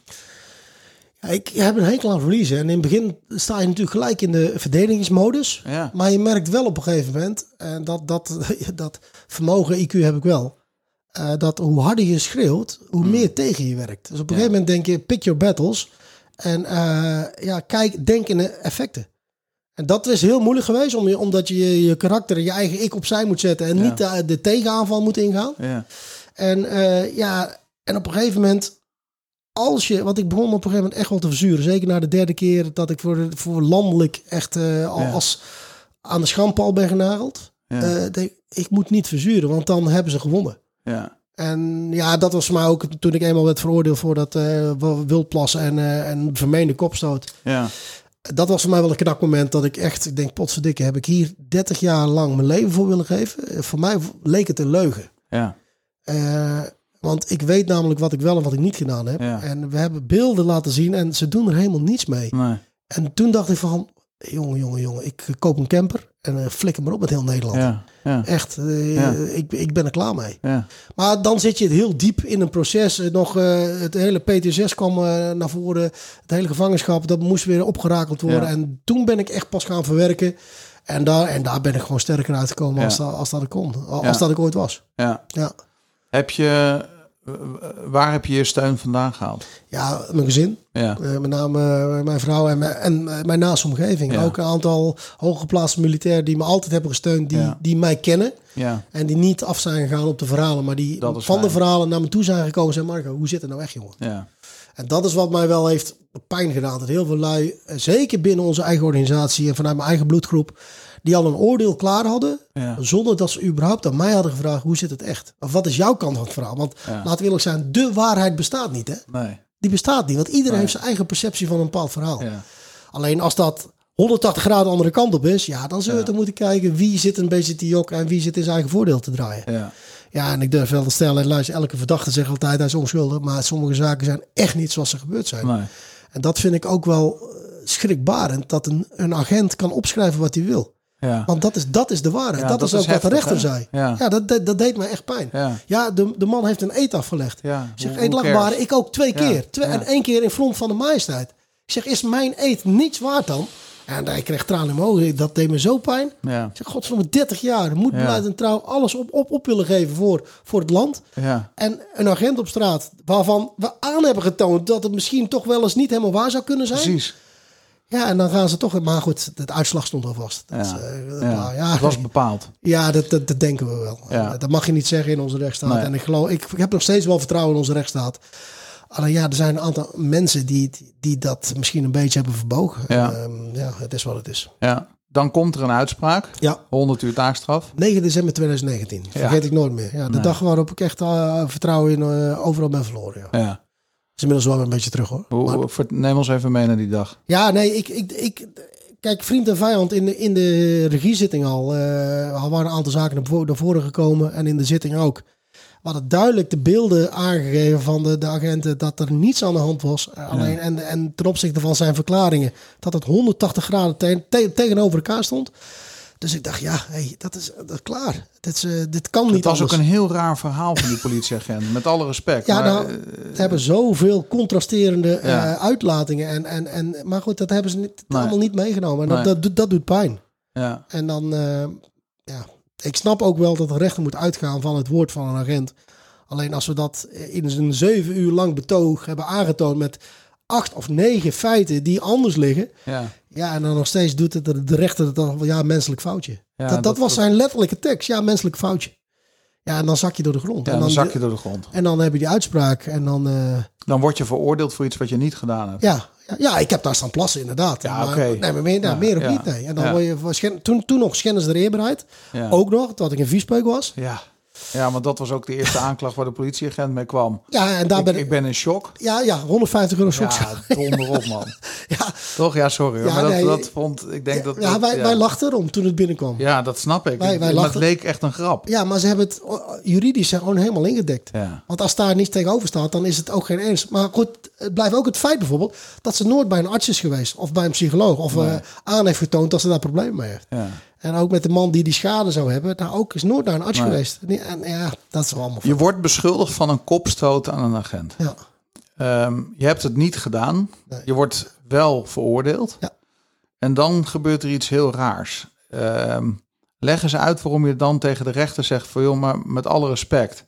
Ik heb een hekel aan verliezen. En in het begin sta je natuurlijk gelijk in de verdedigingsmodus. Ja. Maar je merkt wel op een gegeven moment... en dat, dat, dat vermogen I Q heb ik wel... Uh, dat hoe harder je schreeuwt, hoe hmm. meer tegen je werkt. Dus op een ja. gegeven moment denk je, pick your battles. En uh, ja, kijk, denk in de effecten. En dat is heel moeilijk geweest... Om je, omdat je je karakter en je eigen ik opzij moet zetten... en ja. niet de, de tegenaanval moet ingaan. Ja. En uh, ja, en op een gegeven moment... Als je, want ik begon op een gegeven moment echt wel te verzuren. Zeker na de derde keer dat ik voor, voor landelijk echt uh, al, ja. als aan de schandpaal ben genageld. Ja. Uh, denk, ik moet niet verzuren, want dan hebben ze gewonnen. Ja. En ja, dat was voor mij ook toen ik eenmaal werd veroordeeld voor dat uh, wildplassen en, uh, en vermeende kopstoot. Ja. Dat was voor mij wel een knakmoment dat ik echt, ik denk, potverdikke, heb ik hier dertig jaar lang mijn leven voor willen geven? Uh, voor mij leek het een leugen. Ja. Uh, Want ik weet namelijk wat ik wel en wat ik niet gedaan heb. Ja. En we hebben beelden laten zien en ze doen er helemaal niets mee. Nee. En toen dacht ik van, jongen, jongen, jongen, ik koop een camper en uh, flikker maar op met heel Nederland. Ja. Ja. Echt, uh, ja. ik, ik ben er klaar mee. Ja. Maar dan zit je heel diep in een proces. Uh, nog uh, het hele P T S S kwam uh, naar voren. Het hele gevangenschap, dat moest weer opgerakeld worden. Ja. En toen ben ik echt pas gaan verwerken. En daar, en daar ben ik gewoon sterker uitgekomen ja. als, dat, als dat ik kon. Als ja. dat ik ooit was. Ja. Ja. Heb je... Waar heb je je steun vandaan gehaald? Ja, mijn gezin. Ja. Uh, met name uh, mijn vrouw en mijn, en mijn naaste omgeving. Ja. Ook een aantal hooggeplaatste militairen die me altijd hebben gesteund. Die, ja. die mij kennen. Ja. En die niet af zijn gegaan op de verhalen. Maar die van fijn. de verhalen naar me toe zijn gekomen. En zeggen, Marco, hoe zit het nou echt, jongen? Ja. En dat is wat mij wel heeft pijn gedaan. Dat heel veel lui, zeker binnen onze eigen organisatie en vanuit mijn eigen bloedgroep, die al een oordeel klaar hadden, ja. zonder dat ze überhaupt aan mij hadden gevraagd, hoe zit het echt? Of wat is jouw kant van het verhaal? Want ja. laten we eerlijk zijn, de waarheid bestaat niet, hè? Nee. Die bestaat niet, want iedereen nee. heeft zijn eigen perceptie van een bepaald verhaal. Ja. Alleen als dat honderdtachtig graden de andere kant op is, ja, dan zullen we ja. moeten kijken wie zit een beetje te jokken en wie zit in zijn eigen voordeel te draaien. Ja. Ja, en ik durf wel te stellen, luister, elke verdachte zegt altijd hij is onschuldig, maar sommige zaken zijn echt niet zoals ze gebeurd zijn. Nee. En dat vind ik ook wel schrikbarend, dat een, een agent kan opschrijven wat hij wil. Ja. Want dat is, dat is de waarheid. Ja, dat, dat is ook heftig, wat de rechter hè? zei. Ja, ja dat, dat, dat deed me echt pijn. Ja, ja de, de man heeft een eed afgelegd. Ja. Ik zeg, edelachtbare, ik ook twee keer. Ja. Twee, ja. En één keer in front van de majesteit. Ik zeg, is mijn eed niets waard dan? En hij kreeg tranen in mijn ogen. Dat deed me zo pijn. Ja. Ik zeg, godverdomme, dertig jaar. Moet beleid ja. en trouw alles op, op, op willen geven voor, voor het land. Ja. En een agent op straat waarvan we aan hebben getoond dat het misschien toch wel eens niet helemaal waar zou kunnen zijn. Precies. Ja, en dan gaan ze toch... Maar goed, het uitslag stond al vast. Dat, ja. uh, ja. Nou, ja. Het was bepaald. Ja, dat, dat, dat denken we wel. Ja. Dat mag je niet zeggen in onze rechtsstaat. Nee. En ik geloof, ik, ik heb nog steeds wel vertrouwen in onze rechtsstaat. Alleen ja, er zijn een aantal mensen die, die dat misschien een beetje hebben verbogen. Ja, um, ja het is wat het is. Ja. dan komt er een uitspraak. Ja. honderd uur taakstraf. negen december tweeduizend negentien. Vergeet ja. ik nooit meer. Ja, de nee. dag waarop ik echt uh, vertrouwen in uh, overal ben verloren. Ja. ja. Is inmiddels wel een beetje terug hoor. Hoe, maar, neem ons even mee naar die dag. Ja, nee, ik... ik, ik Kijk, vriend en vijand in de, in de regiezitting al. Uh, al waren een aantal zaken naar voren gekomen. En in de zitting ook. We hadden duidelijk de beelden aangegeven van de, de agenten. Dat er niets aan de hand was. Uh, alleen, ja. en, en ten opzichte van zijn verklaringen. Dat het honderdtachtig graden te, te, tegenover elkaar stond. Dus ik dacht, ja, hey, dat, is, dat is klaar. Dit, is, uh, dit kan niet Het was anders. ook een heel raar verhaal van die politieagent. Met alle respect. Ja, maar, nou, uh, ze hebben zoveel contrasterende ja. uh, uitlatingen. En, en, en, maar goed, dat hebben ze niet, nee. allemaal niet meegenomen. En nee. dat, dat, dat doet pijn. Ja. En dan, uh, ja, ik snap ook wel dat de rechter moet uitgaan van het woord van een agent. Alleen als we dat in een zeven uur lang betoog hebben aangetoond met acht of negen feiten die anders liggen. Ja, ja en dan nog steeds doet het de rechter het dan ja, menselijk foutje. Ja, dat, dat, dat was zijn letterlijke tekst. Ja, menselijk foutje. Ja, en dan zak je door de grond. Ja, en dan, dan zak je door de grond. En dan heb je die uitspraak en dan... Uh, dan word je veroordeeld voor iets wat je niet gedaan hebt. Ja, ja, ja ik heb daar staan plassen inderdaad. Ja, maar, okay. Nee, maar meer, nou, ja, meer ook ja. niet. Nee. En dan ja. word je voor, toen, toen nog schennis der eerbaarheid. Ja. Ook nog, dat ik een viespeuk was. Ja. Ja, want dat was ook de eerste aanklacht waar de politieagent mee kwam. Ja, en daar ik, ben ik... ik ben in shock. Ja, ja, honderdvijftig euro shock. Ja, donder op, man. ja. Toch? Ja, sorry. Hoor. Ja, maar dat, nee, dat vond ik denk dat... Ja, dat, wij, ja. wij lachten erom toen het binnenkwam. Ja, dat snap ik. Wij, wij maar het leek echt een grap. Ja, maar ze hebben het juridisch gewoon helemaal ingedekt. Ja. Want als daar niet tegenover staat, dan is het ook geen ernst. Maar goed, het blijft ook het feit bijvoorbeeld dat ze nooit bij een arts is geweest. Of bij een psycholoog. Of nee. uh, aan heeft getoond dat ze daar problemen mee heeft. Ja. En ook met de man die die schade zou hebben. Nou, ook is nooit naar een arts nee. geweest. En ja, dat is wel allemaal. Je wordt beschuldigd van een kopstoot aan een agent. Ja. Um, je hebt het niet gedaan. Nee. Je wordt wel veroordeeld. Ja. En dan gebeurt er iets heel raars. Um, leg eens uit waarom je dan tegen de rechter zegt van joh, maar met alle respect.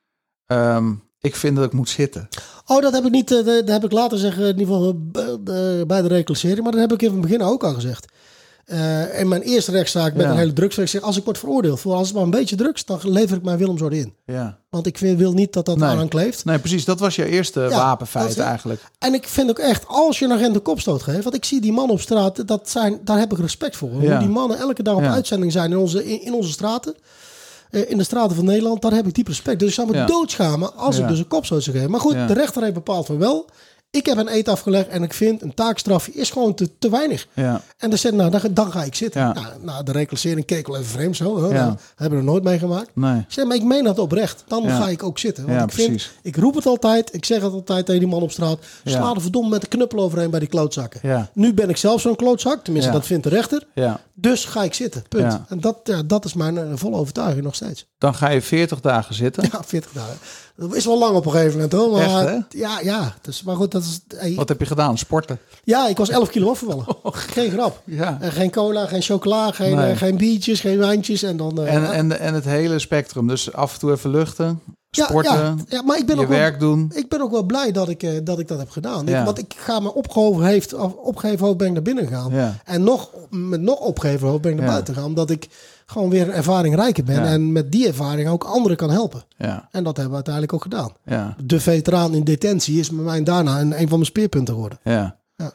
Um, ik vind dat ik moet zitten. Oh, dat heb ik niet. Uh, dat heb ik later zeggen, in ieder geval uh, bij de reclassering. Maar dat heb ik in het begin ook al gezegd. Uh, in mijn eerste rechtszaak met ja. een hele drugszaak zeg als ik word veroordeeld voor als het maar een beetje drugs, dan lever ik mijn Willemsorde in. Ja. Want ik vind, wil niet dat dat nee. aan kleeft. Nee, precies. Dat was je eerste ja, wapenfeit eigenlijk. En ik vind ook echt, als je een agent de kopstoot geeft, want ik zie die mannen op straat, dat zijn, daar heb ik respect voor. Ja. Hoe die mannen elke dag op ja. uitzending zijn in onze, in, in onze straten. In de straten van Nederland, daar heb ik diep respect. Dus ik zou me ja. doodschamen als ja. ik dus een kopstoot zou geven. Maar goed, ja. de rechter heeft bepaald van wel. Ik heb een eet afgelegd en ik vind een taakstraf is gewoon te, te weinig. Ja. En dan zei nou, dan, dan ga ik zitten. Ja. Nou, nou, de reclassering keek wel even vreemd zo. Hè? Ja. Dat hebben we er nooit meegemaakt. Nee. Ik zei, maar ik meen dat oprecht. Dan ja. ga ik ook zitten. Want ja, ik vind, precies. ik roep het altijd. Ik zeg het altijd tegen die man op straat. Sla ja. er verdomme met de knuppel overheen bij die klootzakken. Ja. Nu ben ik zelf zo'n klootzak. Tenminste, ja. dat vindt de rechter. Ja. Dus ga ik zitten. Punt. Ja. En dat, ja, dat is mijn uh, volle overtuiging nog steeds. Dan ga je veertig dagen zitten. Ja, veertig dagen. Dat is wel lang op een gegeven moment hoor. Maar, echt, hè? Ja, ja. Dus, maar goed, dat is... Hey. Wat heb je gedaan? Sporten? Ja, ik was elf kilo afgevallen. Oh. Geen grap. Ja. En geen cola, geen chocola, geen, nee. uh, geen biertjes, geen wijntjes. En, dan, uh, en, en, en het hele spectrum. Dus af en toe even luchten, sporten, ja, ja. Ja, maar ik ben je ook werk wel, doen. Ik ben ook wel blij dat ik, uh, dat, ik dat heb gedaan. Ja. Ik, want ik ga me opgehoven, heeft, opgeheven hoofd ben ik naar binnen gegaan. Ja. En nog, met nog opgeheven hoofd ben ik naar ja. buiten gegaan. Omdat ik gewoon weer ervaringrijker ben. Ja. En met die ervaring ook anderen kan helpen. Ja. En dat hebben we uiteindelijk ook gedaan. Ja. De veteraan in detentie is met mij daarna een, een van mijn speerpunten geworden. Ja. Ja.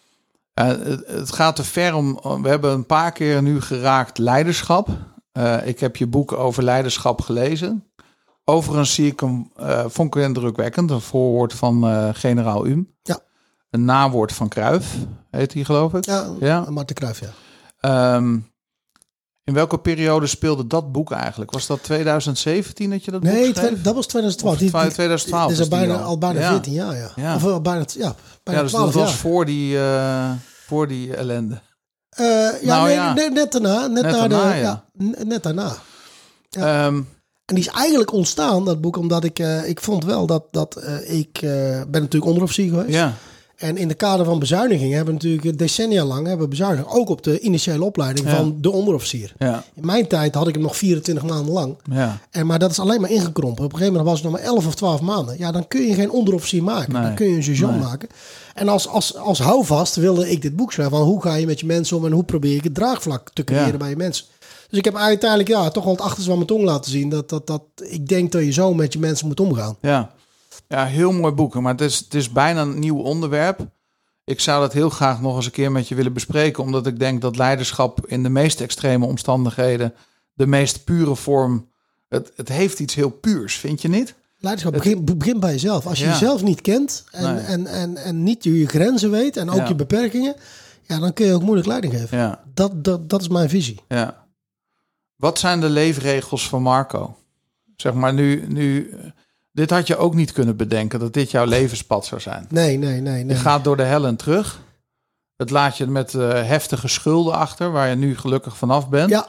Uh, het, het gaat te ver om... We hebben een paar keer nu geraakt leiderschap. Uh, ik heb je boek over leiderschap gelezen. Overigens zie ik hem... Uh, vond ik indrukwekkend. Een voorwoord van uh, generaal Um. Ja. Een nawoord van Cruijff. Heet hij, geloof ik? Ja, ja. Marten Cruijff, ja. Um, in welke periode speelde dat boek eigenlijk? Was dat twintig zeventien dat je dat nee, boek schreef? Nee, dat was twintig twaalf. Die, twintig twaalf. Dit is al bijna, al bijna ja. veertien jaar, ja. ja. Of al bijna, ja, bijna ja, dus dat was voor die, uh, voor die ellende. Uh, ja, nou, nee, ja. net, net daarna. Net, net na daarna, de, ja. ja. Net daarna. Ja. Um, en die is eigenlijk ontstaan, dat boek, omdat ik... Uh, ik vond wel dat, dat uh, ik... Uh, ben natuurlijk onderofficier geweest. Ja. En in de kader van bezuinigingen hebben we natuurlijk decennia lang hebben we bezuinigd. Ook op de initiële opleiding ja. van de onderofficier. Ja. In mijn tijd had ik hem nog vierentwintig maanden lang. Ja. En, maar dat is alleen maar ingekrompen. Op een gegeven moment was het nog maar elf of twaalf maanden. Ja, dan kun je geen onderofficier maken. Nee. Dan kun je een sergeant nee. maken. En als, als, als houvast wilde ik dit boek schrijven. Van hoe ga je met je mensen om en hoe probeer ik het draagvlak te creëren ja. bij je mensen. Dus ik heb uiteindelijk ja, toch wel het achterste van mijn tong laten zien. Dat, dat, dat ik denk dat je zo met je mensen moet omgaan. Ja. Ja, heel mooi boek. Maar het is, het is bijna een nieuw onderwerp. Ik zou dat heel graag nog eens een keer met je willen bespreken, omdat ik denk dat leiderschap in de meest extreme omstandigheden, de meest pure vorm, het, het heeft iets heel puurs, vind je niet? Leiderschap begint begin bij jezelf. Als je ja. jezelf niet kent en, nee. en, en, en niet je grenzen weet en ook ja. je beperkingen, ja, dan kun je ook moeilijk leiding geven. Ja. Dat, dat, dat is mijn visie. Ja. Wat zijn de leefregels van Marco? Zeg maar nu, nu, dit had je ook niet kunnen bedenken, dat dit jouw levenspad zou zijn. Nee, nee, nee. nee. Je gaat door de hel en terug. Het laat je met uh, heftige schulden achter, waar je nu gelukkig vanaf bent. Ja.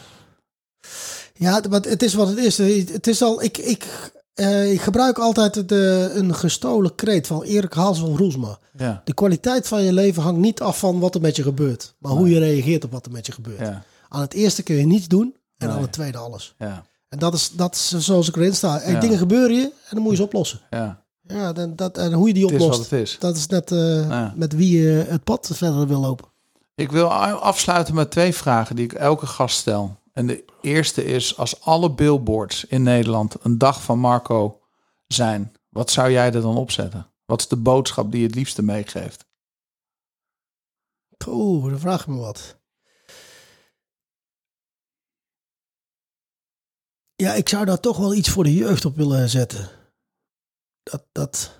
Ja, maar het is wat het is. Het is al, ik, ik, uh, ik gebruik altijd de, een gestolen kreet van Erik Haals van Roelsma. Ja. De kwaliteit van je leven hangt niet af van wat er met je gebeurt, maar nee. hoe je reageert op wat er met je gebeurt. Ja. Aan het eerste kun je niets doen en nee. aan het tweede alles. Ja. En dat is, dat is zoals ik erin sta. Ja. Dingen gebeuren je en dan moet je ze oplossen. Ja. Ja, dan, dat, en hoe je die oplost, het is wat het is. Dat is net uh, ja. met wie je het pad verder wil lopen. Ik wil afsluiten met twee vragen die ik elke gast stel. En de eerste is, als alle billboards in Nederland een dag van Marco zijn, wat zou jij er dan opzetten? Wat is de boodschap die je het liefste meegeeft? Oeh, dan vraag je me wat. Ja, ik zou daar toch wel iets voor de jeugd op willen zetten. Dat, dat...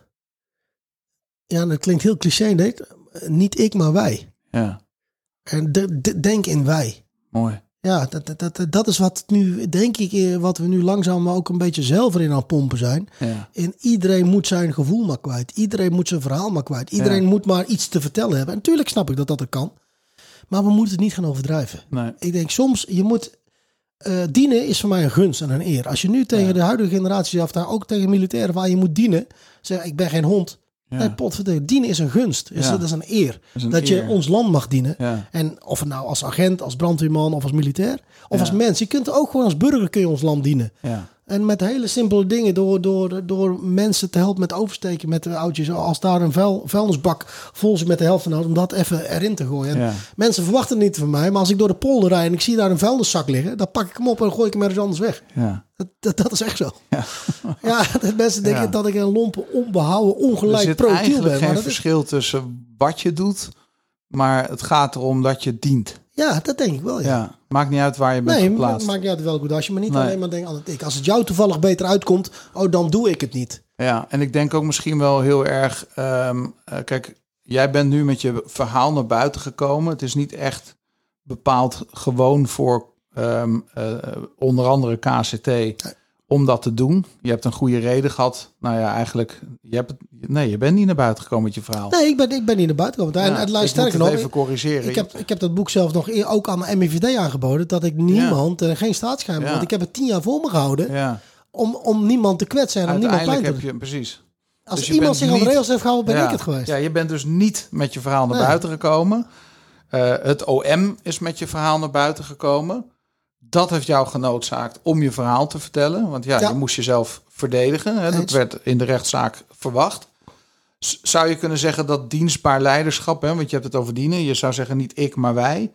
Ja, dat klinkt heel cliché, nee? Niet ik, maar wij. Ja. En de, de, denk in wij. Mooi. Ja, dat, dat, dat is wat nu, denk ik, wat we nu langzaam ook een beetje zelf erin aan het pompen zijn. Ja. En iedereen moet zijn gevoel maar kwijt. Iedereen moet zijn verhaal maar kwijt. Iedereen ja. moet maar iets te vertellen hebben. En natuurlijk snap ik dat dat er kan. Maar we moeten het niet gaan overdrijven. Nee. Ik denk soms, je moet... Uh, dienen is voor mij een gunst en een eer. Als je nu tegen ja. de huidige generatie af, daar ook tegen militairen waar je moet dienen, zeg ik ben geen hond. Ja. Nee, potverdikke. Dienen is een gunst. Is, ja. Dat is een eer. Is een dat eer. Je ons land mag dienen. Ja. En of het nou als agent, als brandweerman of als militair of ja. als mens. Je kunt ook gewoon als burger kun je ons land dienen. Ja. En met hele simpele dingen, door, door, door mensen te helpen met oversteken met de oudjes. Als daar een vuil, vuilnisbak vol zit met de helft van nodig, om dat even erin te gooien. En ja. mensen verwachten het niet van mij, maar als ik door de polder rijd en ik zie daar een vuilniszak liggen, dan pak ik hem op en gooi ik hem ergens anders weg. Ja. Dat, dat, dat is echt zo. Ja, ja dat mensen denken ja. dat ik een lompe, onbehouden, ongelijk projectiel ben. Er zit eigenlijk geen maar verschil is... tussen wat je doet, maar het gaat erom dat je dient. Ja, dat denk ik wel, ja. ja. Maakt niet uit waar je bent nee, geplaatst. Nee, maakt niet uit welk hoedasje, maar niet nee. alleen maar denken aan het ik. Als het jou toevallig beter uitkomt, oh, dan doe ik het niet. Ja, en ik denk ook misschien wel heel erg... Um, uh, kijk, jij bent nu met je verhaal naar buiten gekomen. Het is niet echt bepaald gewoon voor um, uh, onder andere K C T... Nee. om dat te doen. Je hebt een goede reden gehad. Nou ja, eigenlijk... Je hebt het, nee, je bent niet naar buiten gekomen met je verhaal. Nee, ik ben, ik ben niet naar buiten gekomen. Ja, en, en, ik moet het nog, even corrigeren. Ik heb, ik heb dat boek zelf nog eer, ook aan de M I V D aangeboden. Dat ik niemand, ja. geen staatsgeheim, ja. want ik heb het tien jaar voor me gehouden. Ja. Om, om niemand te kwetsen en om niemand pijn te doen. Heb je, precies. Als dus iemand zich aan de regels heeft gehouden, ben ja, ik het geweest. Ja, je bent dus niet met je verhaal naar nee. buiten gekomen. Uh, het O M is met je verhaal naar buiten gekomen. Dat heeft jou genoodzaakt om je verhaal te vertellen. Want ja, ja. je moest jezelf verdedigen. Hè? Dat werd in de rechtszaak verwacht. S- zou je kunnen zeggen dat dienstbaar leiderschap, hè, want je hebt het over dienen. Je zou zeggen niet ik, maar wij.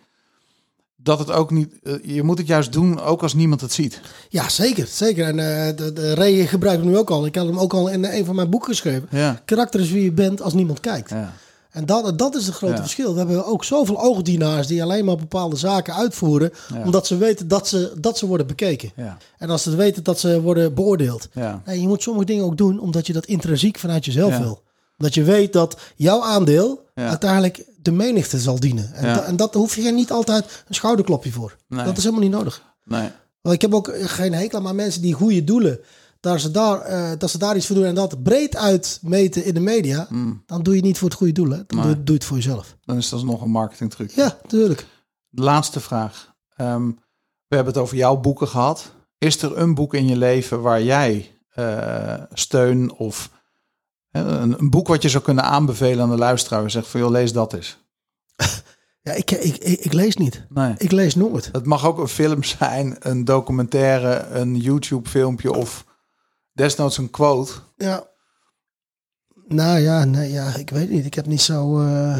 Dat het ook niet... Uh, je moet het juist doen, ook als niemand het ziet. Ja, zeker. Zeker. En uh, de, de Ray gebruik ik nu ook al. Ik had hem ook al in een van mijn boeken geschreven. Ja. Karakter is wie je bent als niemand kijkt. Ja. En dat, dat is het grote ja. verschil. We hebben ook zoveel oogdienaars die alleen maar bepaalde zaken uitvoeren, ja. omdat ze weten dat ze, dat ze worden bekeken. Ja. En als ze weten dat ze worden beoordeeld. Ja. Nee, je moet sommige dingen ook doen omdat je dat intrinsiek vanuit jezelf ja. wil. Omdat je weet dat jouw aandeel ja. uiteindelijk de menigte zal dienen. En, ja. da, en dat hoef je niet altijd een schouderklopje voor. Nee. Dat is helemaal niet nodig. Nee. Want ik heb ook geen hekel aan, maar mensen die goede doelen, dat ze daar, uh, dat ze daar iets voor doen en dat breed uitmeten in de media, mm. dan doe je niet voor het goede doel. Hè? Dan nee. doe, doe je het voor jezelf. Dan is dat nog een marketingtruc. Ja, natuurlijk. De laatste vraag. Um, we hebben het over jouw boeken gehad. Is er een boek in je leven waar jij uh, steun of uh, een, een boek wat je zou kunnen aanbevelen aan de luisteraar en zegt van joh, lees dat eens? Ja, ik, ik, ik, ik lees niet. Nee. Ik lees nooit. Het mag ook een film zijn, een documentaire, een YouTube filmpje of desnoods een quote. Ja. Nou ja, nee, ja, ik weet niet. Ik heb niet zo... Uh...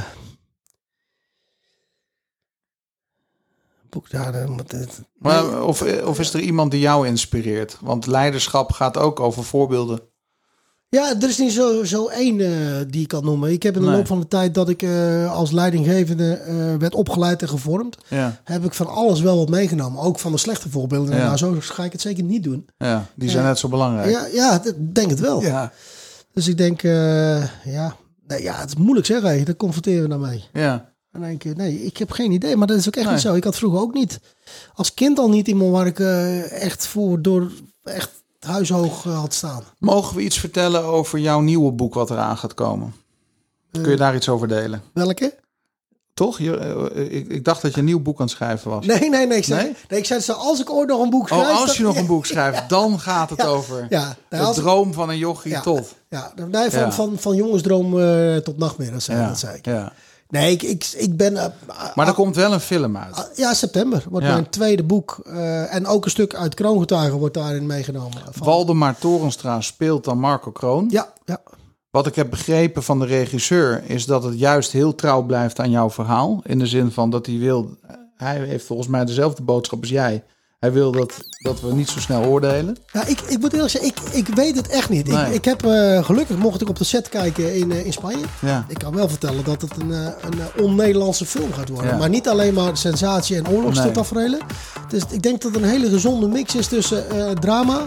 Boek daar. Nee. Maar, of, of is er iemand die jou inspireert? Want leiderschap gaat ook over voorbeelden. Ja, er is niet zo, zo één uh, die ik kan noemen. Ik heb in de nee. loop van de tijd dat ik uh, als leidinggevende uh, werd opgeleid en gevormd, ja. heb ik van alles wel wat meegenomen. Ook van de slechte voorbeelden. Ja. Nou, zo ga ik het zeker niet doen. Ja, die zijn uh, net zo belangrijk. Ja, ja, ik denk het wel. Ja. Dus ik denk, uh, ja, nee, ja, het is moeilijk zeggen. Daar confronteren we nou mee. Ja. En dan denk je, nee, ik heb geen idee. Maar dat is ook echt nee. niet zo. Ik had vroeger ook niet, als kind al niet iemand waar ik uh, echt voor door echt huishoog uh, had staan. Mogen we iets vertellen over jouw nieuwe boek wat eraan gaat komen? Uh, Kun je daar iets over delen? Welke? Toch? Je, uh, ik, ik dacht dat je een nieuw boek aan het schrijven was. Nee, nee, nee. Ik zei, nee? nee ik zei zo, als ik ooit nog een boek schrijf... Oh, als je dan, nog een boek schrijft, ja, dan gaat het ja, over ja, de als, droom van een jochie ja, tot... Ja, nee, van, ja. van, van jongensdroom uh, tot nachtmerrie, zei, ja, dat zei ik. Ja. Nee, ik, ik, ik ben... Uh, maar er uh, komt wel een film uit. Uh, ja, september wordt ja. mijn tweede boek. Uh, en ook een stuk uit Kroongetuigen wordt daarin meegenomen. Van... Waldemar Torenstra speelt dan Marco Kroon. Ja, ja. Wat ik heb begrepen van de regisseur is dat het juist heel trouw blijft aan jouw verhaal. In de zin van dat hij wil... Hij heeft volgens mij dezelfde boodschap als jij. Hij wil dat, dat we niet zo snel oordelen. Ja, ik, ik moet eerlijk zeggen, ik, ik weet het echt niet. Nee. Ik, ik heb uh, gelukkig mocht ik op de set kijken in, uh, in Spanje. Ja. Ik kan wel vertellen dat het een, uh, een on-Nederlandse film gaat worden. Ja. Maar niet alleen maar sensatie en oorlogstaferelen. Nee. Dus ik denk dat het een hele gezonde mix is tussen uh, drama,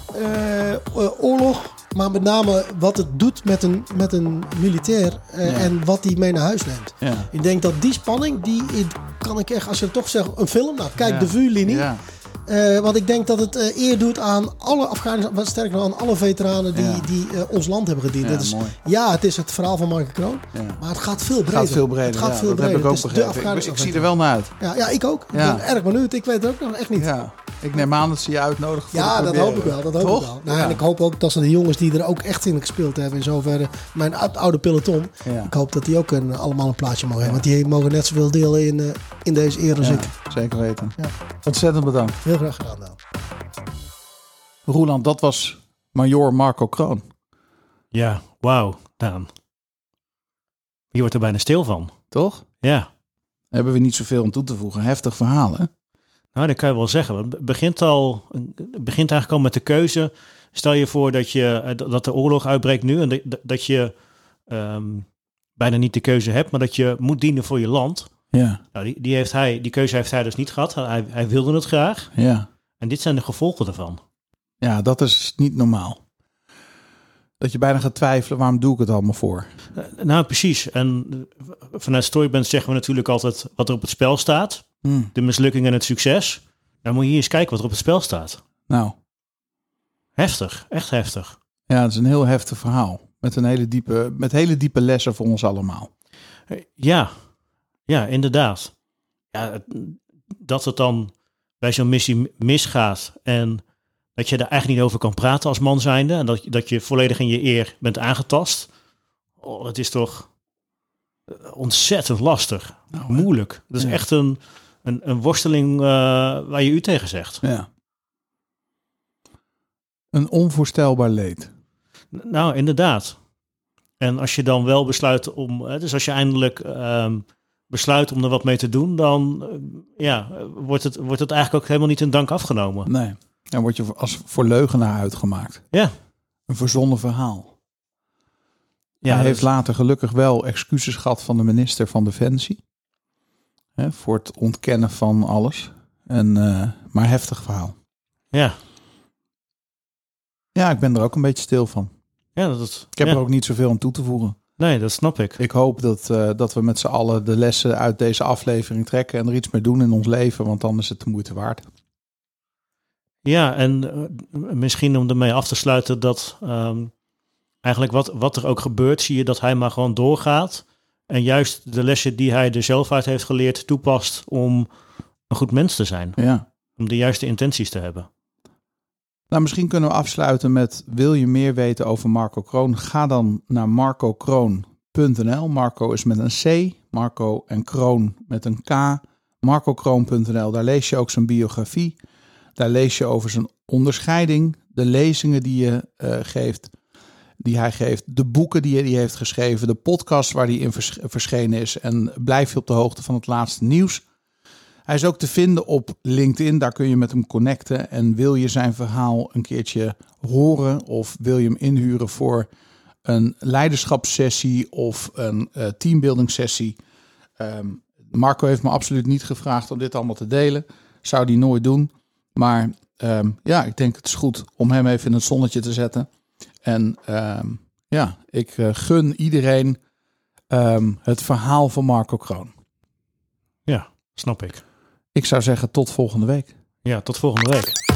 uh, uh, oorlog... Maar met name wat het doet met een, met een militair uh, ja. en wat hij mee naar huis neemt. Ja. Ik denk dat die spanning, die kan ik echt, als je toch zegt, een film, nou kijk ja. de vuurlinie. Ja. Uh, want ik denk dat het uh, eer doet aan alle Afghanen, wat sterker nog aan alle veteranen die, ja. die uh, ons land hebben gediend. Ja, is, ja, het is het verhaal van Marco Kroon, ja. maar het gaat veel breder. Het gaat veel breder, het gaat ja, veel dat breder. heb ik ook begrepen. Ik, ik zie er wel naar uit. Ja, ja ik ook. Ja. Ik ben erg benieuwd. Ik weet het ook nog echt niet. Ja. Ik neem aan dat ze je uitnodigen voor ja, dat hoop ik wel. Dat hoop Toch? ik wel. Nou, ja. En ik hoop ook dat ze de jongens die er ook echt in gespeeld hebben, in zoverre mijn oude peloton, ja. ik hoop dat die ook een, allemaal een plaatsje mogen ja. hebben. Want die mogen net zoveel delen in, uh, in deze eer als ja, ik. Zeker weten. Ja. Ontzettend bedankt. Heel graag gedaan, Dan. Roeland, dat was Major Marco Kroon. Ja, wauw, Daan. Je wordt er bijna stil van. Toch? Ja. Hebben we niet zoveel aan toe te voegen. Heftig verhaal, hè? Nou, dat kan je wel zeggen. Het begint, al, het begint eigenlijk al met de keuze. Stel je voor dat, je, dat de oorlog uitbreekt nu... en dat, dat je um, bijna niet de keuze hebt... maar dat je moet dienen voor je land. Ja. Nou, die, die, heeft hij, die keuze heeft hij dus niet gehad. Hij, hij wilde het graag. Ja. En dit zijn de gevolgen daarvan. Ja, dat is niet normaal. Dat je bijna gaat twijfelen, waarom doe ik het allemaal voor? Nou, precies. En vanuit Storyband zeggen we natuurlijk altijd wat er op het spel staat. Hmm. De mislukking en het succes. Dan moet je hier eens kijken wat er op het spel staat. Nou. Heftig, echt heftig. Ja, het is een heel heftig verhaal. Met een hele diepe, met hele diepe lessen voor ons allemaal. Ja, ja, inderdaad. Ja, dat het dan bij zo'n missie misgaat en dat je daar eigenlijk niet over kan praten als man zijnde. En dat, dat je volledig in je eer bent aangetast. Oh, dat is toch ontzettend lastig. Nou, moeilijk. Dat is ja. echt een, een, een worsteling uh, waar je u tegen zegt. Ja. Een onvoorstelbaar leed. Nou, inderdaad. En als je dan wel besluit om... Dus als je eindelijk um, besluit om er wat mee te doen... dan uh, ja, wordt, het, wordt het eigenlijk ook helemaal niet in dank afgenomen. Nee. Dan word je als voor leugenaar uitgemaakt. Ja. Een verzonnen verhaal. Ja, Hij heeft is... later gelukkig wel excuses gehad van de minister van Defensie. Hè, voor het ontkennen van alles. En, uh, maar heftig verhaal. Ja. Ja, ik ben er ook een beetje stil van. Ja, dat is, ik heb ja. er ook niet zoveel aan toe te voegen. Nee, dat snap ik. Ik hoop dat, uh, dat we met z'n allen de lessen uit deze aflevering trekken... en er iets mee doen in ons leven, want dan is het de moeite waard. Ja, en uh, misschien om ermee af te sluiten dat um, eigenlijk wat, wat er ook gebeurt, zie je dat hij maar gewoon doorgaat. En juist de lessen die hij er zelf uit heeft geleerd toepast om een goed mens te zijn. Ja. Om de juiste intenties te hebben. Nou, misschien kunnen we afsluiten met, wil je meer weten over Marco Kroon? Ga dan naar marco kroon punt n l. Marco is met een C, Marco en Kroon met een K. marco kroon punt n l, daar lees je ook zijn biografie. Daar lees je over zijn onderscheiding, de lezingen die, je, uh, geeft, die hij geeft, de boeken die hij die heeft geschreven, de podcast waar hij in vers- verschenen is en blijf je op de hoogte van het laatste nieuws. Hij is ook te vinden op LinkedIn. Daar kun je met hem connecten. En wil je zijn verhaal een keertje horen of wil je hem inhuren voor een leiderschapssessie of een uh, teambuilding-sessie? Um, Marco heeft me absoluut niet gevraagd om dit allemaal te delen. Zou die nooit doen. Maar um, ja, ik denk het is goed om hem even in het zonnetje te zetten. En um, ja, ik uh, gun iedereen um, het verhaal van Marco Kroon. Ja, snap ik. Ik zou zeggen tot volgende week. Ja, tot volgende week.